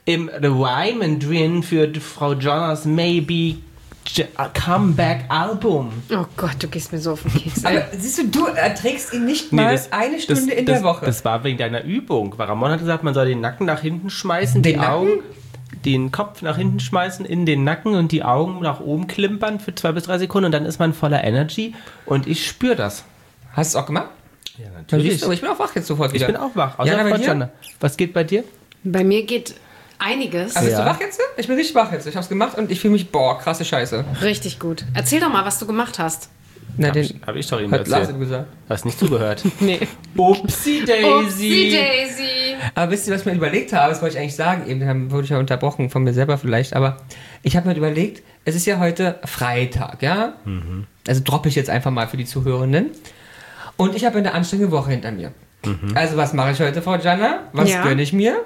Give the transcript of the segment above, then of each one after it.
im The Wyman drin für Frau Jonas Maybe Comeback Album. Oh Gott, du gehst mir so auf den Keks. Aber siehst du erträgst ihn nicht mal eine Stunde in der Woche. Das war wegen deiner Übung. Weil Ramon hat gesagt, man soll den Nacken nach hinten schmeißen, die Augen, den Kopf nach hinten schmeißen, in den Nacken und die Augen nach oben klimpern für 2 bis 3 Sekunden und dann ist man voller Energy und ich spüre das. Hast du es auch gemacht? Ja, natürlich. Aber ich bin auch wach jetzt sofort wieder. Ich bin auch wach. Ja, bei dir? Jana. Was geht bei dir? Bei mir geht einiges. Also bist du wach jetzt? Ich bin richtig wach jetzt. Ich hab's gemacht und ich fühle mich, krasse Scheiße. Richtig gut. Erzähl doch mal, was du gemacht hast. Na, Hab ich doch eben hat Lars erzählt. gesagt. Hast nicht zugehört. Nee. Upsi Daisy. Upsi Daisy. Aber wisst ihr, was ich mir überlegt habe? Das wollte ich eigentlich sagen. Eben dann wurde ich ja unterbrochen von mir selber vielleicht. Aber ich habe mir überlegt, es ist ja heute Freitag, ja? Also droppe ich jetzt einfach mal für die Zuhörenden. Und ich habe eine anstrengende Woche hinter mir. Also was mache ich heute, Frau Jana? Was gönne ich mir?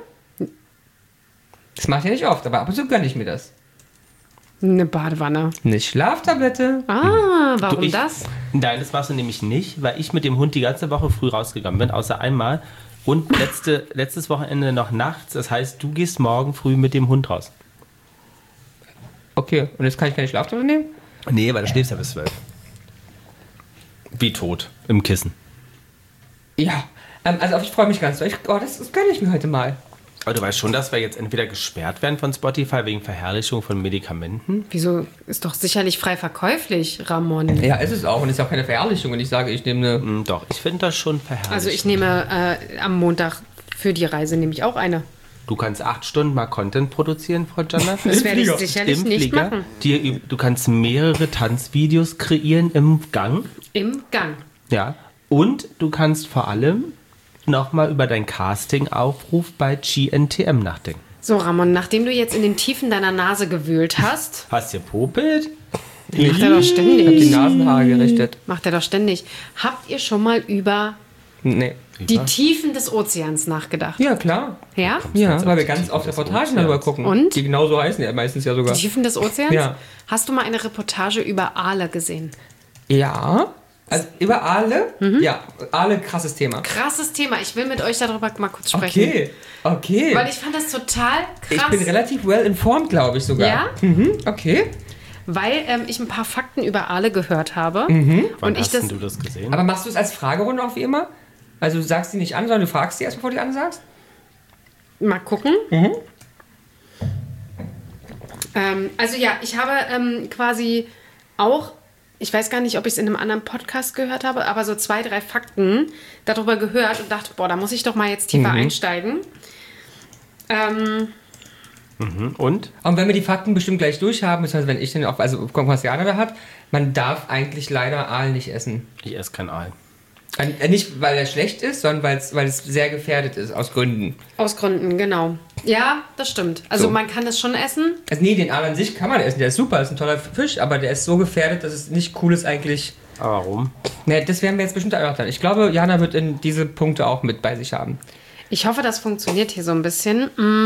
Das mache ich ja nicht oft, aber ab und zu gönne ich mir das. Eine Badewanne. Eine Schlaftablette. Ah, warum das? Nein, das machst du nämlich nicht, weil ich mit dem Hund die ganze Woche früh rausgegangen bin, außer einmal. Und letztes Wochenende noch nachts. Das heißt, du gehst morgen früh mit dem Hund raus. Okay, und jetzt kann ich keine Schlaftablette nehmen? Nee, weil du schläfst ja bis 12. Wie tot. Im Kissen. Ja, also ich freue mich ganz doll. Das gönne ich mir heute mal. Aber du weißt schon, dass wir jetzt entweder gesperrt werden von Spotify wegen Verherrlichung von Medikamenten? Wieso? Ist doch sicherlich frei verkäuflich, Ramon. Ja, ist es auch. Und es ist auch keine Verherrlichung. Und ich sage, ich nehme eine... Doch, ich finde das schon verherrlichend. Also ich nehme am Montag für die Reise nehme ich auch eine. Du kannst 8 Stunden mal Content produzieren, Frau Jana. Das werde ich sicherlich Im nicht Flieger. machen. Du kannst mehrere Tanzvideos kreieren im Gang. Im Gang. Ja. Und du kannst vor allem nochmal über dein Casting-Aufruf bei GNTM nachdenken. So, Ramon, nachdem du jetzt in den Tiefen deiner Nase gewühlt hast, Hast du popelt? macht er doch Ich habe die ständig. Nasenhaare gerichtet. Macht er doch ständig. Habt ihr schon mal über Nee. die Tiefen des Ozeans nachgedacht? Ja, klar. Ja? Ja, weil wir ganz oft Reportagen darüber gucken. Und? Die genauso heißen ja meistens ja sogar. Die Tiefen des Ozeans? Ja. Hast du mal eine Reportage über Aale gesehen? Ja. Also über Aale? Ja, Aale, krasses Thema. Krasses Thema. Ich will mit euch darüber mal kurz sprechen. Okay. Weil ich fand das total Ich krass. bin relativ well informed, glaube ich sogar. Ja? Okay. Weil ich ein paar Fakten über Aale gehört habe. Wann Und ich hast das denn du das gesehen? Aber machst du es als Fragerunde auch wie immer? Also du sagst die nicht an, sondern du fragst die erst, bevor du die ansagst? mal gucken. Also ja, ich habe quasi auch, ich weiß gar nicht, ob ich es in einem anderen Podcast gehört habe, aber so 2, 3 Fakten darüber gehört und dachte, boah, da muss ich doch mal jetzt tiefer einsteigen. Und? Und wenn wir die Fakten bestimmt gleich durchhaben, beziehungsweise wenn ich den auch, also gucken, was Jana da hat, man darf eigentlich leider Aal nicht essen. Ich esse kein Aal. Nicht, weil er schlecht ist, sondern weil es sehr gefährdet ist, aus Gründen. Aus Gründen, genau. Ja, das stimmt. Also So. man kann das schon essen. Also nee, den Aal an sich kann man essen, der ist super, ist ein toller Fisch, aber der ist so gefährdet, dass es nicht cool ist eigentlich. Aber warum? Ne, das werden wir jetzt bestimmt erörtern. Ich glaube, Jana wird in diese Punkte auch mit bei sich haben. Ich hoffe, das funktioniert hier so ein bisschen.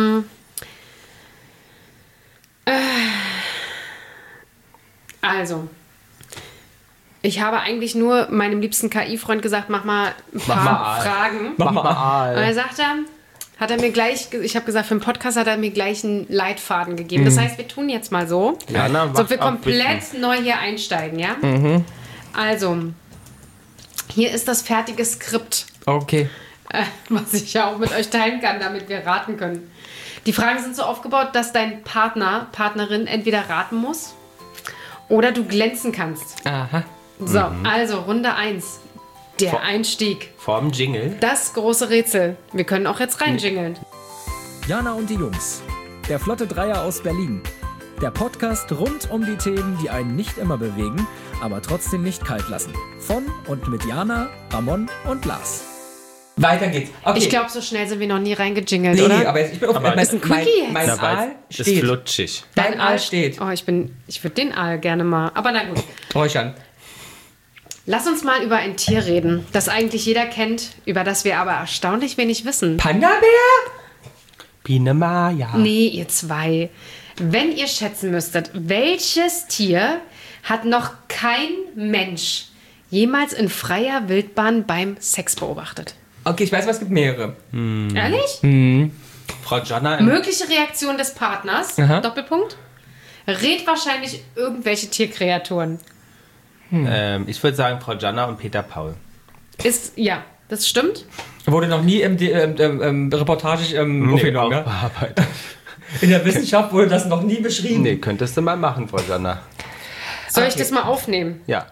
Also, ich habe eigentlich nur meinem liebsten KI-Freund gesagt, mach mal ein paar mal Fragen. Mach mal Und Aal. er sagt hat er mir gleich, ich habe gesagt, für den Podcast hat er mir gleich einen Leitfaden gegeben. Das heißt, wir tun jetzt mal so, Jana, so wacht wir auf, komplett neu hier einsteigen, ja? Also, hier ist das fertige Skript, Okay. was ich ja auch mit euch teilen kann, damit wir raten können. Die Fragen sind so aufgebaut, dass dein Partnerin entweder raten muss oder du glänzen kannst. Aha. So, also Runde 1. Der Einstieg. Vorm Jingle. Das große Rätsel. Wir können auch jetzt reinjingeln. Jana und die Jungs. Der Flotte Dreier aus Berlin. Der Podcast rund um die Themen, die einen nicht immer bewegen, aber trotzdem nicht kalt lassen. Von und mit Jana, Ramon und Lars. Weiter geht's. Okay. Ich glaube, so schnell sind wir noch nie reingejingelt, Nee, oder? aber ich bin auf Aber ist ein Quickie jetzt. mein Na, weil Aal es ist steht. flutschig. Dein Aal steht. Oh, ich würde den Aal gerne mal. Aber na gut. Räuchern. Lass uns mal über ein Tier reden, das eigentlich jeder kennt, über das wir aber erstaunlich wenig wissen. Panda-Bär? Biene Maya. Nee, ihr zwei. Wenn ihr schätzen müsstet, welches Tier hat noch kein Mensch jemals in freier Wildbahn beim Sex beobachtet? Okay, ich weiß, was es gibt mehrere. Ehrlich? Frau Jana, Mögliche Reaktion des Partners, Aha. Doppelpunkt, rät wahrscheinlich irgendwelche Tierkreaturen. ich würde sagen Frau Jana und Peter Paul. Ja, das stimmt. Wurde noch nie reportagisch aufgenommen, ja? bearbeitet. In der Wissenschaft wurde das noch nie beschrieben. Nee, könntest du mal machen, Frau Jana. Soll ich Okay. das mal aufnehmen? Ja.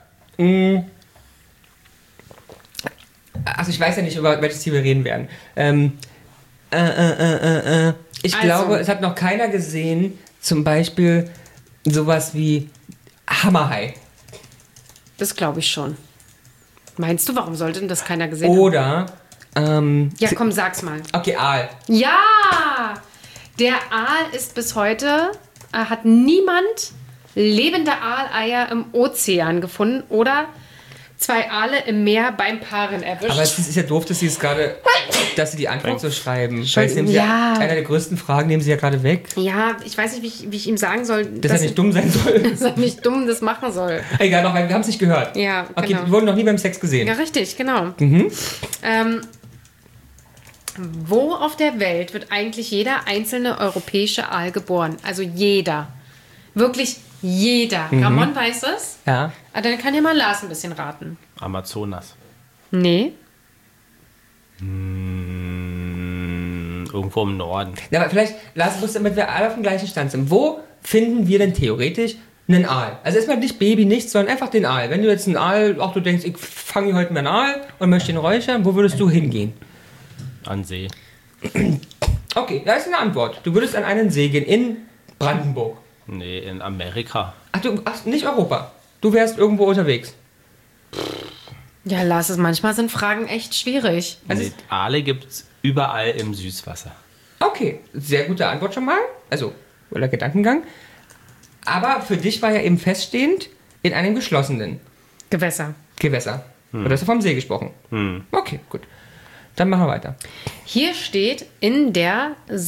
Also ich weiß ja nicht, über welches Tier wir reden werden. Ich Also. glaube, es hat noch keiner gesehen, zum Beispiel sowas wie Hammerhai. Das glaube ich schon. Meinst du, warum sollte denn das keiner gesehen haben? Oder, Ja, komm, sag's mal. okay, Aal. Ja! Der Aal ist bis heute, hat niemand lebende Aaleier im Ozean gefunden oder 2 Aale im Meer beim Paaren erwischt. Aber es ist ja doof, dass sie es gerade, dass sie die Antwort so schreiben. Weil es nehmen sie Ja. einer der größten Fragen nehmen sie ja gerade weg. Ja, ich weiß nicht, wie ich ihm sagen soll, Dass er nicht dumm sein soll. dass er nicht dumm das machen soll. Egal, noch, weil wir haben es nicht gehört. Ja, Okay, genau. die wurden noch nie beim Sex gesehen. Ja, richtig, genau. Wo auf der Welt wird eigentlich jeder einzelne europäische Aal geboren? Also jeder. Wirklich jeder. Ramon weiß das? Ja. Ah, dann kann ja mal Lars ein bisschen raten. Amazonas. Nee. Irgendwo im Norden. Ja, aber vielleicht, Lars, damit wir alle auf dem gleichen Stand sind. Wo finden wir denn theoretisch einen Aal? Also erstmal nicht Baby, nichts, sondern einfach den Aal. Wenn du jetzt einen Aal, auch du denkst, ich fange heute mal einen Aal und möchte ihn räuchern, wo würdest du hingehen? An See. Okay, da ist eine Antwort. Du würdest an einen See gehen in Brandenburg. Nee, in Amerika. Ach, nicht Europa. Du wärst irgendwo unterwegs. Ja, Lars, manchmal sind Fragen echt schwierig. Also Nee, Aale gibt es überall im Süßwasser. Okay, sehr gute Antwort schon mal. Also, oder Gedankengang. Aber für dich war ja eben feststehend in einem geschlossenen Gewässer. Gewässer. Oder hast du vom See gesprochen? Okay, gut. Dann machen wir weiter. Hier steht in der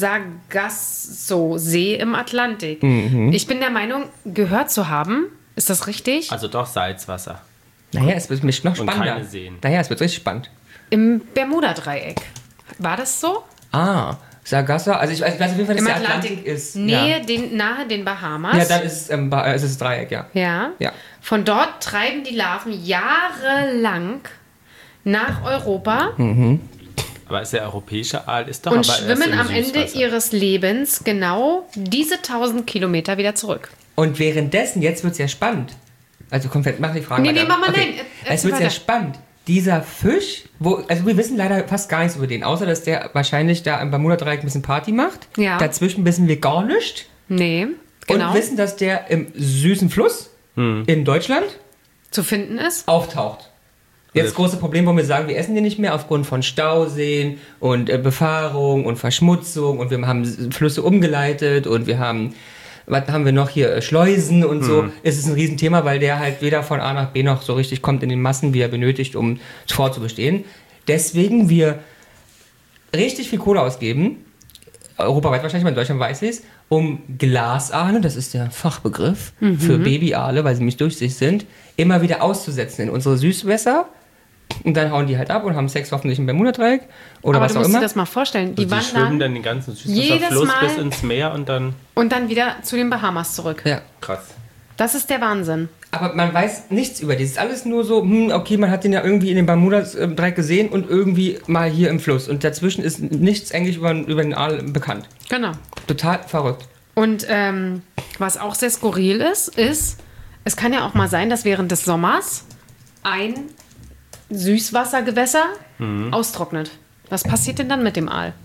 Sargasso-See im Atlantik. Ich bin der Meinung, gehört zu haben. Ist das richtig? Also doch Salzwasser. Naja, es wird mich noch Und spannender. keine Seen. Naja, es wird richtig spannend. Im Bermuda-Dreieck. War das so? Sargasso, also ich weiß auf jeden Fall, dass Im der Atlantik. Atlantik ist. Nahe den Bahamas. Ja, dann ist es ist Dreieck, ja. Ja. Ja. Von dort treiben die Larven jahrelang nach Europa Aber ist der europäische Aal ist doch und aber erst schwimmen im am Ende Süßwasser. ihres Lebens genau diese 1000 Kilometer wieder zurück. Und währenddessen, jetzt wird es ja spannend. Also komm, mach die Frage Nee, weiter. nee, mach mal, nein. Es Erzähl wird sehr weiter. spannend. Dieser Fisch, also wir wissen leider fast gar nichts über den, außer dass der wahrscheinlich da im Bermuda-Dreieck ein bisschen Party macht. Ja. Dazwischen wissen wir gar nichts. Nee, genau. Und wissen, dass der im süßen Fluss in Deutschland zu finden ist. auftaucht. Jetzt das große Problem, wo wir sagen, wir essen den nicht mehr aufgrund von Stauseen und Befahrung und Verschmutzung und wir haben Flüsse umgeleitet und wir haben, was haben wir noch hier, Schleusen und so. Es ist ein Riesenthema, weil der halt weder von A nach B noch so richtig kommt in den Massen, wie er benötigt, um fortzubestehen. Deswegen wir richtig viel Kohle ausgeben, europaweit wahrscheinlich, weil in Deutschland weiß ich es, um Glasaale, das ist der Fachbegriff für Babyaale, weil sie nicht durchsichtig sind, immer wieder auszusetzen in unsere Süßwässer. Und dann hauen die halt ab und haben Sex hoffentlich im Bermuda-Dreieck oder Aber was du auch musst dir immer. das mal vorstellen. Die Die schwimmen wandern dann den ganzen jedes Süßwasserfluss Mal- bis ins Meer und dann... und dann wieder zu den Bahamas zurück. Ja. Krass. Das ist der Wahnsinn. Aber man weiß nichts über die. Es ist alles nur so, okay, man hat den ja irgendwie in dem Bermuda-Dreieck gesehen und irgendwie mal hier im Fluss. Und dazwischen ist nichts eigentlich über den Aal bekannt. Genau. Total verrückt. Und was auch sehr skurril ist, es kann ja auch mal sein, dass während des Sommers ein Süßwassergewässer austrocknet. Was passiert denn dann mit dem Aal?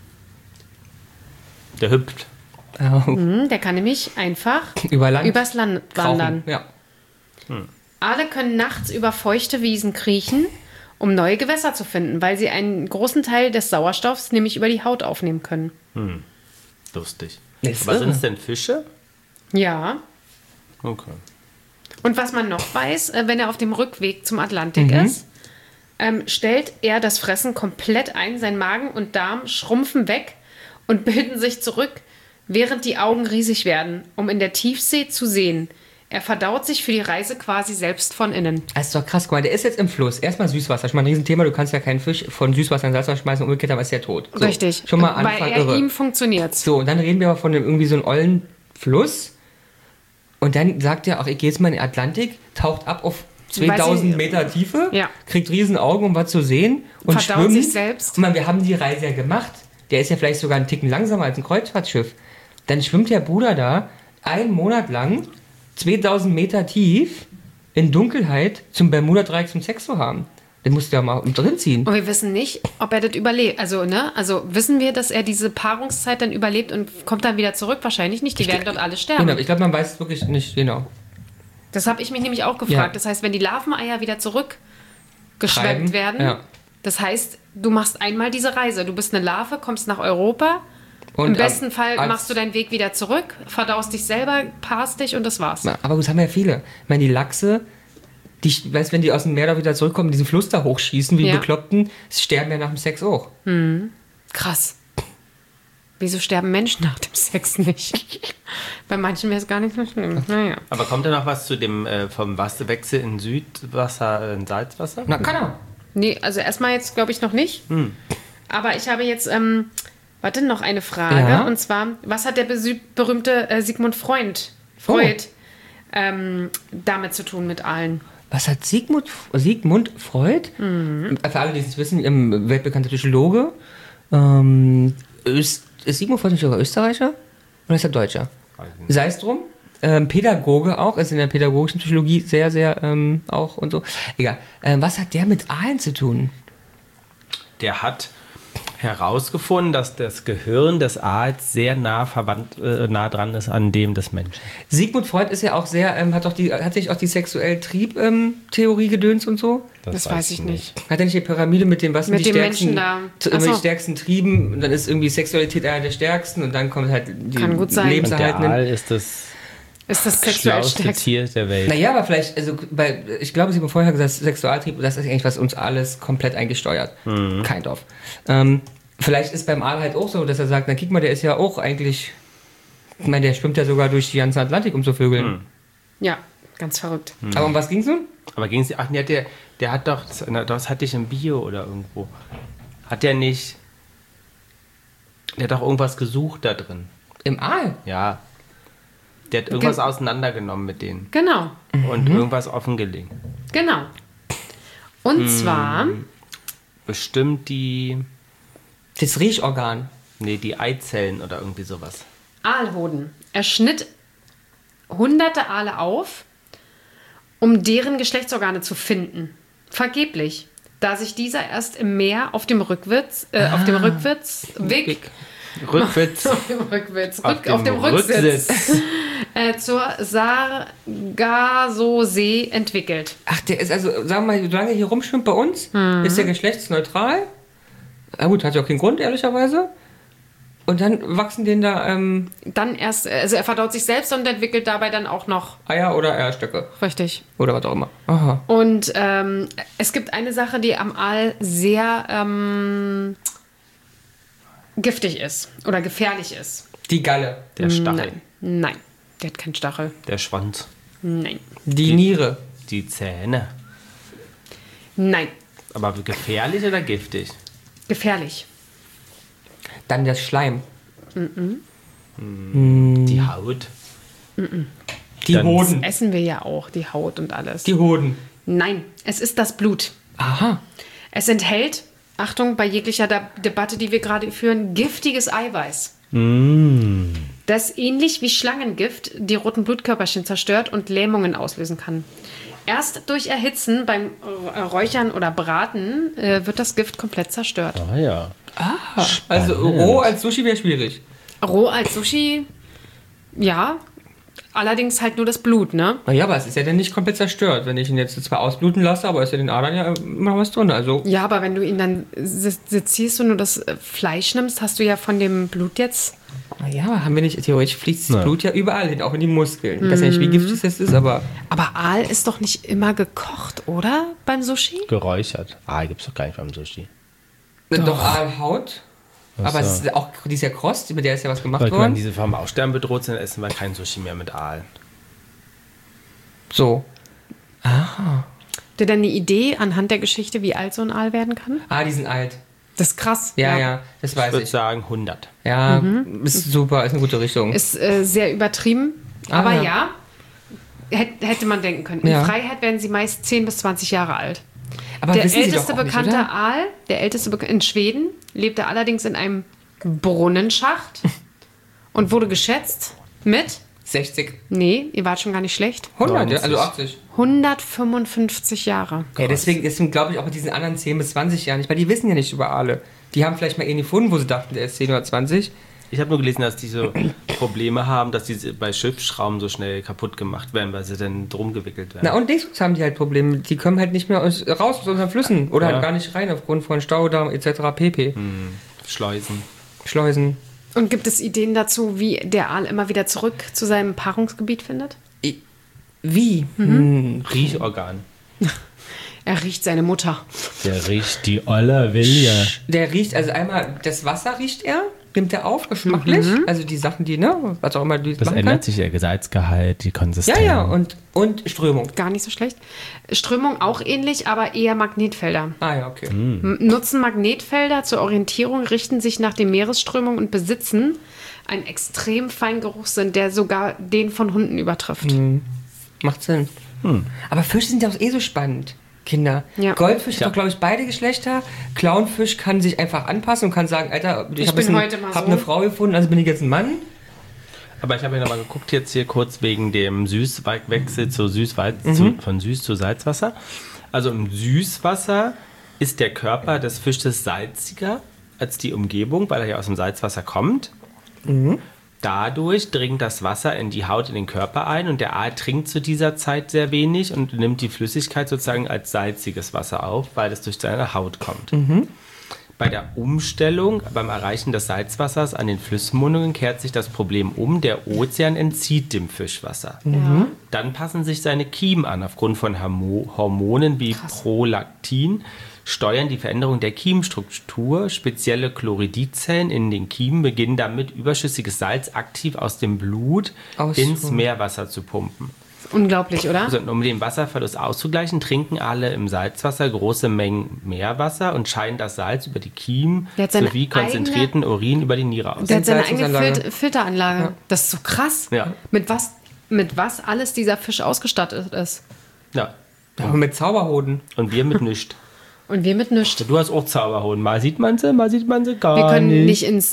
Der hüpft. Der kann nämlich einfach Über Land. übers Land wandern. Ja. Aale können nachts über feuchte Wiesen kriechen, um neue Gewässer zu finden, weil sie einen großen Teil des Sauerstoffs nämlich über die Haut aufnehmen können. Lustig. Ist Aber irre. sind es denn Fische? Ja. Okay. Und was man noch weiß, wenn er auf dem Rückweg zum Atlantik ist, stellt er das Fressen komplett ein. Sein Magen und Darm schrumpfen weg und bilden sich zurück, während die Augen riesig werden, um in der Tiefsee zu sehen. Er verdaut sich für die Reise quasi selbst von innen. Das ist doch krass, guck mal, der ist jetzt im Fluss. Erstmal Süßwasser, schon mal ein Riesenthema. Du kannst ja keinen Fisch von Süßwasser in Salzwasser schmeißen, umgekehrt, aber ist der tot. So, Richtig. Schon mal Anfang Bei irre. ihm funktioniert's. So, und dann reden wir aber von irgendwie so einem ollen Fluss. Und dann sagt er, ach, ich gehe jetzt mal in den Atlantik, taucht ab auf 2000 Meter Tiefe, Ja. kriegt riesen Augen, um was zu sehen und Verdaut schwimmt. sich selbst. Und man, wir haben die Reise ja gemacht. Der ist ja vielleicht sogar einen Ticken langsamer als ein Kreuzfahrtschiff. Dann schwimmt der Bruder da 1 Monat lang 2000 Meter tief in Dunkelheit zum Bermuda-Dreieck zum Sex zu haben. Den musst du ja mal drin ziehen. Und wir wissen nicht, ob er das überlebt. Also wissen wir, dass er diese Paarungszeit dann überlebt und kommt dann wieder zurück? Wahrscheinlich nicht. Die werden dort alle sterben. Genau, ich glaube, man weiß es wirklich nicht genau. Das habe ich mich nämlich auch gefragt. Ja. Das heißt, wenn die Larveneier wieder zurückgeschwemmt Treiben, werden, ja. das heißt, du machst einmal diese Reise. Du bist eine Larve, kommst nach Europa. Und im besten Fall als- machst du deinen Weg wieder zurück, verdaust dich selber, paarst dich und das war's. Na, aber das haben ja viele. Ich meine, die Lachse, weißt, wenn die aus dem Meer da wieder zurückkommen, diesen Fluss da hochschießen, wie Ja. Bekloppten, sterben ja nach dem Sex auch. Krass. Wieso sterben Menschen nach dem Sex nicht? Bei manchen wäre es gar nicht so schlimm. Naja. Aber kommt da noch was zu dem vom Wasserwechsel in Südwasser in Salzwasser? Na, kann er. Nee, also erstmal jetzt glaube ich noch nicht. Aber ich habe jetzt, noch eine Frage. Ja. Und zwar, was hat der berühmte Sigmund Freud damit zu tun mit Aalen? Was hat Sigmund Freud? Für alle, die es wissen, weltbekannter Psychologe. Ist Sigmund Freud nicht sogar Österreicher? Oder ist er Deutscher? Sei es drum. Pädagoge auch, ist in der pädagogischen Psychologie sehr, sehr auch und so. Egal. Was hat der mit Aalen zu tun? Der hat herausgefunden, dass das Gehirn des Aals sehr nah dran ist an dem des Menschen. Sigmund Freud ist ja auch sehr, hat sich auch die sexuelle Triebtheorie gedöns und so? Das weiß ich nicht. Hat er nicht die Pyramide mit dem, was sind Mit die dem stärksten, Menschen da. Ach so. die stärksten Trieben und dann ist irgendwie Sexualität einer der stärksten und dann kommt halt die Kann gut sein. Und der lebenserhaltenden. Aal ist das Ist das sexuell schlauste stärkste? Tier der Welt. Naja, aber vielleicht, also ich glaube, Sigmund Freud hat gesagt, Sexualtrieb, das ist eigentlich was uns alles komplett eingesteuert. Kind of. Vielleicht ist beim Aal halt auch so, dass er sagt, na guck mal, der ist ja auch eigentlich, ich meine, der schwimmt ja sogar durch die ganze Atlantik, um zu vögeln. Ja, ganz verrückt. Aber um was ging's nun? Aber ging es, ach nee, der hat doch, das hatte ich im Bio oder irgendwo. Hat der nicht, der hat doch irgendwas gesucht da drin. Im Aal? Ja. Der hat irgendwas auseinandergenommen mit denen Genau, und irgendwas offengelegt. genau. Und zwar, Bestimmt Das Riechorgan. die Eizellen oder irgendwie sowas. Aalhoden. Er schnitt hunderte Aale auf, um deren Geschlechtsorgane zu finden. Vergeblich, da sich dieser erst im Meer auf dem Rückwärtsweg Rückwitz. auf dem Rücksitz zur Sargasso-See entwickelt. Ach, der ist also, sagen wir mal, solange er hier rumschwimmt bei uns, ist der geschlechtsneutral. Na gut, hat ja auch keinen Grund, ehrlicherweise. Und dann wachsen denen da Dann erst, also er verdaut sich selbst und entwickelt dabei dann auch noch. Eier oder Eierstöcke. Richtig. Oder was auch immer. Aha. Und es gibt eine Sache, die am Aal sehr giftig ist oder gefährlich ist. Die Galle. Der Stachel, Nein, der hat keinen Stachel. der Schwanz, Nein. Die Niere. die Zähne. Nein, Aber gefährlich oder giftig? gefährlich. Dann der Schleim. Die Haut. Die Dann- Hoden. Essen wir ja auch, die Haut und alles. Die Hoden. Nein, es ist das Blut. Aha. Es enthält, Achtung, bei jeglicher Debatte, die wir gerade führen, giftiges Eiweiß. Das ähnlich wie Schlangengift die roten Blutkörperchen zerstört und Lähmungen auslösen kann. Erst durch Erhitzen beim Räuchern oder Braten wird das Gift komplett zerstört. Ah ja. Also roh als Sushi wäre schwierig. Roh als Sushi, ja. Allerdings halt nur das Blut, ne? Naja, aber es ist ja dann nicht komplett zerstört, wenn ich ihn jetzt zwar ausbluten lasse, aber ist ja in den Adern ja immer noch was drin. Also Ja, aber wenn du ihn dann sezierst und nur das Fleisch nimmst, hast du ja von dem Blut jetzt... naja, haben wir nicht, theoretisch fließt das Ja. Blut ja überall hin, auch in die Muskeln. Ich weiß ja nicht, wie giftig das ist, aber Aber Aal ist doch nicht immer gekocht, oder? Beim Sushi? Geräuchert. Gibt es doch gar nicht beim Sushi. doch Aalhaut. Aber es ist auch dieser Krost, mit der ist ja was gemacht Weil wenn worden. diese vom Aussterben bedroht sind, essen wir kein Sushi mehr mit Aal. So. Habt ihr denn eine Idee anhand der Geschichte, wie alt so ein Aal werden kann? Die sind alt. Das ist krass. Ja, das Ich weiß würde ich. sagen 100. Ja, ist super, ist eine gute Richtung. Ist sehr übertrieben. Aber ja, hätte man denken können. In Ja. Freiheit werden sie meist 10 bis 20 Jahre alt. Aber Der wissen Sie älteste doch auch nicht, bekannte oder? Aal, in Schweden, lebte allerdings in einem Brunnenschacht und wurde geschätzt mit, 60. nee, ihr wart schon gar nicht schlecht, 100, ja, 90. also 80. 155 Jahre. Ja, deswegen glaube ich auch mit diesen anderen 10 bis 20 Jahren nicht, weil die wissen ja nicht über Aale. Die haben vielleicht mal einen gefunden, wo sie dachten, der ist 10 oder 20. Ich habe nur gelesen, dass die so Probleme haben, dass die bei Schiffsschrauben so schnell kaputt gemacht werden, weil sie dann drum gewickelt werden. Na und Dingsbums haben die halt Probleme. Die kommen halt nicht mehr raus aus unseren Flüssen oder Ja. halt gar nicht rein aufgrund von Staudamm etc. pp. Schleusen. Schleusen. Und gibt es Ideen dazu, wie der Aal immer wieder zurück zu seinem Paarungsgebiet findet? Wie? Riechorgan. Er riecht seine Mutter. Der riecht die olle Wilje. Der riecht, also einmal das Wasser riecht er, nimmt er auf, geschmacklich. Also die Sachen, die, ne, was auch immer die Das machen ändert kann. sich der Salzgehalt, die Konsistenz. Ja, und Strömung. Gar nicht so schlecht. Strömung auch ähnlich, aber eher Magnetfelder. Ja, okay. Nutzen Magnetfelder zur Orientierung, richten sich nach den Meeresströmungen und besitzen einen extrem feinen Geruchssinn, der sogar den von Hunden übertrifft. Macht Sinn. Aber Fische sind ja auch so spannend, Kinder. Ja. Goldfisch Ja. hat doch, glaube ich, beide Geschlechter. Clownfisch kann sich einfach anpassen und kann sagen, Alter, ich bin heute mal hab so. eine Frau gefunden, also bin ich jetzt ein Mann. Aber ich habe ja nochmal geguckt, jetzt hier kurz wegen dem Süßwechsel zu von Süß zu Salzwasser. Also im Süßwasser ist der Körper des Fisches salziger als die Umgebung, weil er ja aus dem Salzwasser kommt. Dadurch dringt das Wasser in die Haut, in den Körper ein und der Aal trinkt zu dieser Zeit sehr wenig und nimmt die Flüssigkeit sozusagen als salziges Wasser auf, weil es durch seine Haut kommt. Bei der Umstellung, beim Erreichen des Salzwassers an den Flussmündungen kehrt sich das Problem um. Der Ozean entzieht dem Fisch Wasser. Dann passen sich seine Kiemen an. Aufgrund von Hormonen wie Prolaktin steuern die Veränderung der Kiemenstruktur. Spezielle Chlorididzellen in den Kiemen beginnen damit, überschüssiges Salz aktiv aus dem Blut ins Meerwasser zu pumpen. Unglaublich, oder? Also, um den Wasserverlust auszugleichen, trinken alle im Salzwasser große Mengen Meerwasser und scheiden das Salz über die Kiemen Der hat seine sowie konzentrierten Urin über die Niere aus. Der hat seine eigene Entsalzungsanlage. Filteranlage. Das ist so krass. Ja. Mit was alles dieser Fisch ausgestattet ist. Ja. Aber mit Zauberhoden. Und wir mit nichts. Und wir mit nichts. Du hast auch Zauberhoden. Mal sieht man sie gar Wir können nicht. nicht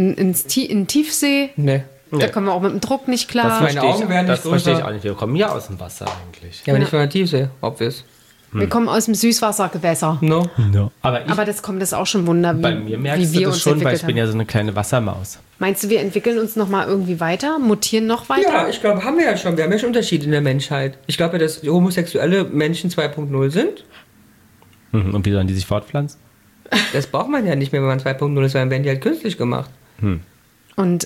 in Tiefsee. Ne. Da kommen wir auch mit dem Druck nicht klar. Meine Augen werden das nicht verstehe ich größer. auch nicht. Wir kommen ja aus dem Wasser eigentlich. Ja, aber nicht von der Tiefsee, obvious. Wir kommen aus dem Süßwassergewässer. No. Aber Aber das ist auch schon Wunder, bei mir merkst wie du wir das uns schon, weil entwickelt ich bin haben. ja so eine kleine Wassermaus. Meinst du, wir entwickeln uns nochmal irgendwie weiter? Mutieren noch weiter? Ja, ich glaube, haben wir ja schon. Wir haben ja schon Unterschiede in der Menschheit. Ich glaube ja, dass homosexuelle Menschen 2.0 sind. Und wie sollen die sich fortpflanzen? Das braucht man ja nicht mehr, wenn man 2.0 ist, weil dann werden die halt künstlich gemacht. Und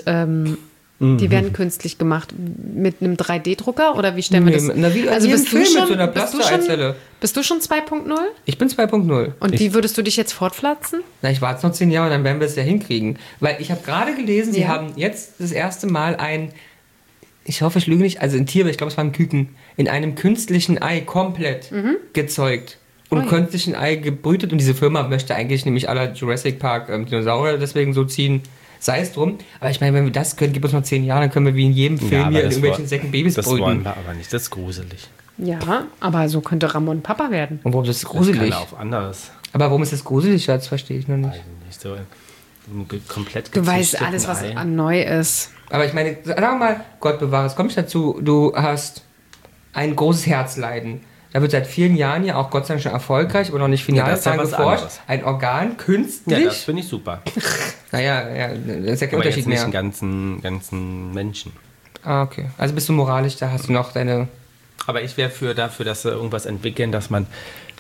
die werden künstlich gemacht mit einem 3D-Drucker? Oder wie stellen wir das? Na, wie also bist du Film schon, mit so einer bist du Plastereizelle. bist du schon 2.0? Ich bin 2.0. Und wie würdest du dich jetzt fortpflanzen? Na, ich warte noch 10 Jahre, dann werden wir es ja hinkriegen. Weil ich habe gerade gelesen, sie Ja. haben jetzt das erste Mal ich hoffe, ich lüge nicht, also ein Tier, aber ich glaube, es war ein Küken, in einem künstlichen Ei komplett gezeugt. Und Ui. künstlichen Ei gebrütet. Und diese Firma möchte eigentlich nämlich aller Jurassic Park Dinosaurier deswegen so ziehen. Sei es drum. Aber ich meine, wenn wir das können, gibt es noch 10 Jahre, dann können wir wie in jedem Film aber hier in das irgendwelchen wollen- Säcken Babys Das brüten. wollen wir aber nicht. Das ist gruselig. Ja, aber so könnte Ramon Papa werden. Und warum ist das Das gruselig? kann auch anders. Aber warum ist das gruselig, Schatz? Verstehe ich noch nicht. Weiß ich nicht. So komplett Du weißt gezüchteten alles, was Ei. neu ist. Aber ich meine, sagen wir mal, Gott bewahre es, komme ich dazu, du hast ein großes Herzleiden. Da wird seit vielen Jahren ja auch Gott sei Dank schon erfolgreich, aber noch nicht final Ja, das ist ja dran was geforscht. anderes. Ein Organ Ja, künstlich. das finde ich super. Naja, ja, das ist ja kein Aber jetzt Unterschied nicht mehr. einen ganzen Menschen. Ah, okay. Also bist du moralisch, da hast du noch deine... Aber ich wäre dafür, dass sie irgendwas entwickeln, dass man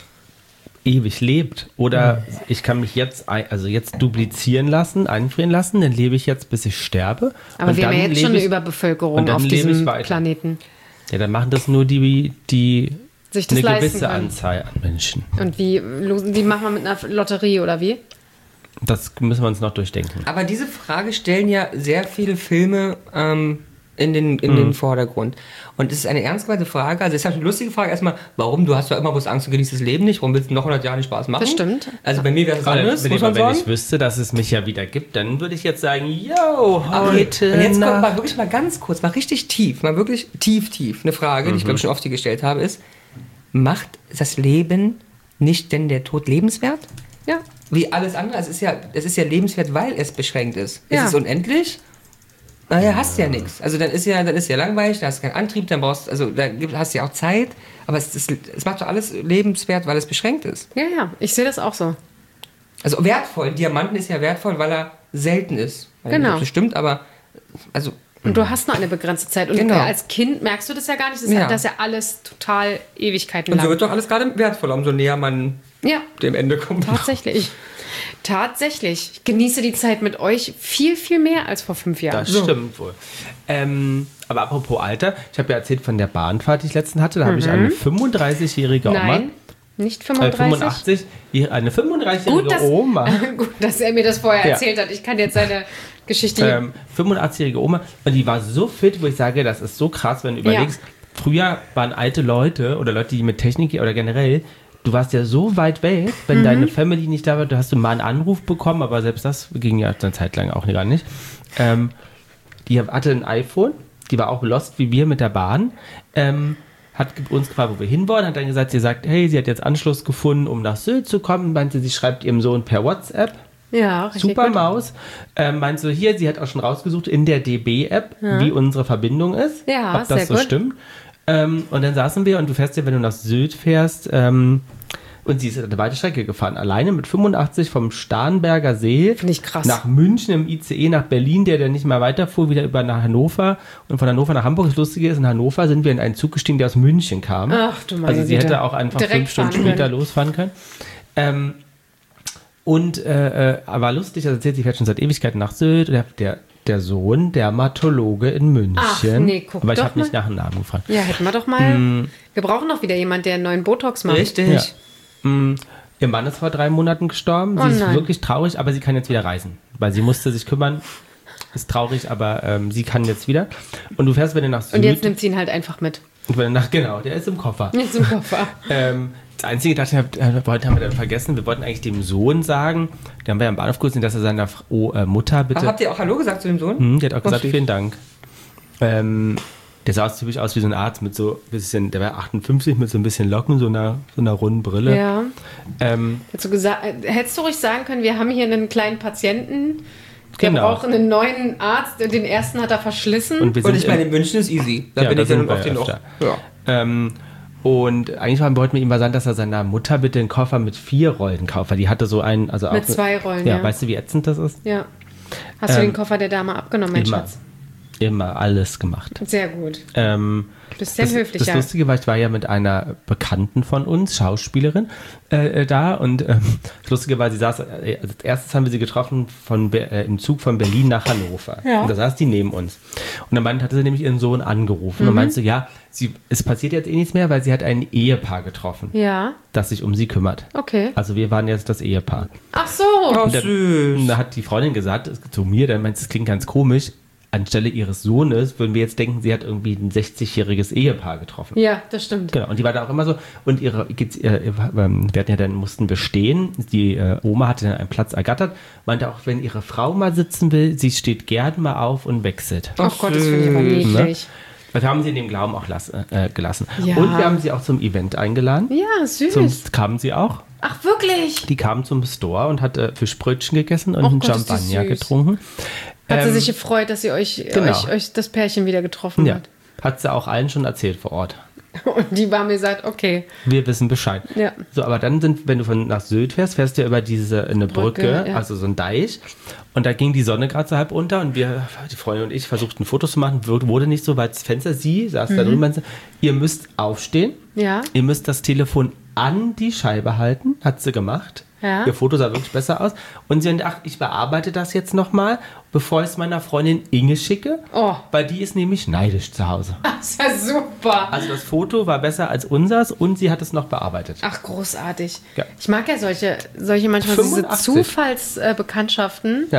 ewig lebt. Oder ich kann mich jetzt duplizieren lassen, einfrieren lassen, dann lebe ich jetzt, bis ich sterbe. Aber Und wir haben ja dann jetzt schon lebe eine ich- Überbevölkerung und dann auf lebe ich diesem weiter. Planeten. Ja, dann machen das nur die Sich das eine leisten gewisse können. Anzahl an Menschen. Und wie machen wir mit einer Lotterie oder wie? Das müssen wir uns noch durchdenken. Aber diese Frage stellen ja sehr viele Filme in den Vordergrund. Und das ist eine ernst gemeinte Frage. Also, es ist halt eine lustige Frage. Erstmal, warum? Du hast doch immer bloß Angst und genießt das Leben nicht. Warum willst du noch 100 Jahre nicht Spaß machen? Das stimmt. Also, bei mir wäre es anders, muss man Wenn sagen. ich wüsste, dass es mich ja wieder gibt, dann würde ich jetzt sagen, yo, heute Und jetzt kommt Nacht. mal wirklich mal ganz kurz, mal richtig tief, mal wirklich tief eine Frage, die ich glaube schon oft hier gestellt habe, ist, macht das Leben nicht denn der Tod lebenswert? Ja. Wie alles andere. Es ist ja lebenswert, weil es beschränkt ist. Ja. Ist es unendlich? Naja, hast du ja nichts. Also dann ist ja langweilig, da hast du keinen Antrieb, dann hast du ja auch Zeit, aber es macht doch alles lebenswert, weil es beschränkt ist. Ja, ich sehe das auch so. Also wertvoll. Ein Diamanten ist ja wertvoll, weil er selten ist. Ich weiß nicht, Genau. ob das stimmt, aber also Und du hast nur eine begrenzte Zeit. Und Genau. als Kind merkst du das ja gar nicht. Das ist ja alles total Ewigkeiten und lang. so wird doch alles gerade wertvoller, umso näher man Ja, dem Ende kommt. tatsächlich. Tatsächlich. Ich genieße die Zeit mit euch viel, viel mehr als vor 5 Jahren. Das stimmt wohl. Aber apropos Alter, ich habe ja erzählt von der Bahnfahrt, die ich letztens hatte. Da habe ich eine 35-jährige Oma. Nein, nicht 35. Eine 35-jährige Oma. Gut, dass er mir das vorher Ja. erzählt hat. Ich kann jetzt seine Geschichte 85-jährige Oma. Und die war so fit, wo ich sage, das ist so krass, wenn du überlegst. Früher waren alte Leute oder Leute, die mit Technik oder generell, du warst ja so weit weg, wenn deine Family nicht da war, du hast mal einen Anruf bekommen, aber selbst das ging ja eine Zeit lang auch gar nicht. Die hatte ein iPhone, die war auch lost wie wir mit der Bahn, hat uns gefragt, wo wir hin wollen, hat dann gesagt, sie sagt, hey, sie hat jetzt Anschluss gefunden, um nach Sylt zu kommen, meinte, sie schreibt ihrem Sohn per WhatsApp. Ja, richtig Super gut. Maus. Meinst du hier, sie hat auch schon rausgesucht in der DB-App, wie unsere Verbindung ist. Ja, ob das sehr so gut. stimmt. Und dann saßen wir und du fährst ja, wenn du nach Sylt fährst, und sie ist eine weite Strecke gefahren, alleine mit 85 vom Starnberger See Finde ich krass. nach München im ICE nach Berlin, der nicht mehr weiterfuhr, wieder über nach Hannover und von Hannover nach Hamburg. Das Lustige ist, in Hannover sind wir in einen Zug gestiegen, der aus München kam. Ach, du meine Also sie Güte. hätte auch einfach Direkt 5 Stunden fahren später können. losfahren können. War lustig, das erzählt sie fährt schon seit Ewigkeiten nach Sylt. Der Sohn Dermatologe in München. Ach, nee, guck aber ich doch habe nicht mal. nach dem Namen gefragt. Ja, hätten wir doch mal. Wir brauchen noch wieder jemanden, der einen neuen Botox macht. Richtig. Ja. Ihr Mann ist vor 3 Monaten gestorben. Oh Sie ist nein. wirklich traurig, aber sie kann jetzt wieder reisen. Weil sie musste sich kümmern. Ist traurig, aber sie kann jetzt wieder. Und du fährst, wenn du nach Sylt... Und jetzt nimmt sie ihn halt einfach mit. Genau, der ist im Koffer. Jetzt im Koffer. Das Einzige, das haben wir dann vergessen, wir wollten eigentlich dem Sohn sagen, den haben wir am Bahnhof gesehen, dass er seiner Mutter bitte... Habt ihr auch Hallo gesagt zu dem Sohn? Der hat auch gesagt, süß. vielen Dank. Der sah typisch aus wie so ein Arzt mit so ein bisschen, der war 58 mit so ein bisschen Locken, so einer runden Brille. Ja. Ähm, Hättest du ruhig sagen können, wir haben hier einen kleinen Patienten, der Genau. braucht einen neuen Arzt. Den ersten hat er verschlissen. und wir Und sind ich meine, in München ist easy. Da Ja, bin da ich dann sind wir auf den ja noch. öfter. Ja. und eigentlich wollten wir ihm mal sagen, dass er seiner Mutter bitte einen Koffer mit 4 Rollen kauft, weil die hatte so einen, also Mit auch 2 Rollen, ja. Weißt du, wie ätzend das ist? Ja. Hast du den Koffer der Dame abgenommen, mein Immer. Schatz? Immer alles gemacht. Sehr gut. Bist Das sehr höflich, ja. Lustige war, ich war ja mit einer Bekannten von uns, Schauspielerin, da und das Lustige war, sie saß, als erstes haben wir sie getroffen im Zug von Berlin nach Hannover. Ja. Und da saß die neben uns. Und dann hatte sie nämlich ihren Sohn angerufen und meinte, ja, es passiert jetzt eh nichts mehr, weil sie hat ein Ehepaar getroffen, Ja, das sich um sie kümmert. okay. Also wir waren jetzt das Ehepaar. Ach so. Oh, Da, süß. und da hat die Freundin gesagt, zu mir, dann meint, das klingt ganz komisch, anstelle ihres Sohnes würden wir jetzt denken, sie hat irgendwie ein 60-jähriges Ehepaar getroffen. Ja, das stimmt. Genau, und die war da auch immer so. Und wir hatten ja dann, mussten wir stehen. Die Oma hatte dann einen Platz ergattert. Meinte auch, wenn ihre Frau mal sitzen will, sie steht gern mal auf und wechselt. Oh Gott, das finde ich aber niedlich. Das haben sie in dem Glauben auch gelassen. Ja. Und wir haben sie auch zum Event eingeladen. Ja, süß. Kamen sie auch. Ach, wirklich? Die kamen zum Store und hat Fischbrötchen gegessen und Och einen Gott, ist die Champagner süß. getrunken. Hat sie sich gefreut, dass sie euch das Pärchen wieder getroffen Ja, hat. hat sie auch allen schon erzählt vor Ort. Und die war mir gesagt, okay. Wir wissen Bescheid. Ja. So, aber dann wenn du nach Sylt fährst du ja über eine Brücke, ja. also so ein Deich. Und da ging die Sonne gerade so halb unter und die Freundin und ich versuchten Fotos zu machen. Wurde nicht so, weil das Fenster, sie saß da drüben, meinte, ihr müsst aufstehen. Ja. Ihr müsst das Telefon an die Scheibe halten. Hat sie gemacht. Ja. Ihr Foto sah wirklich besser aus. Und sie meinte, ach, ich bearbeite das jetzt nochmal, bevor ich es meiner Freundin Inge schicke. Oh. Weil die ist nämlich neidisch zu Hause. Das ist ja super. Also das Foto war besser als unseres und sie hat es noch bearbeitet. Ach, großartig. Ja. Ich mag ja solche manchmal diese 85. Zufallsbekanntschaften. Ja.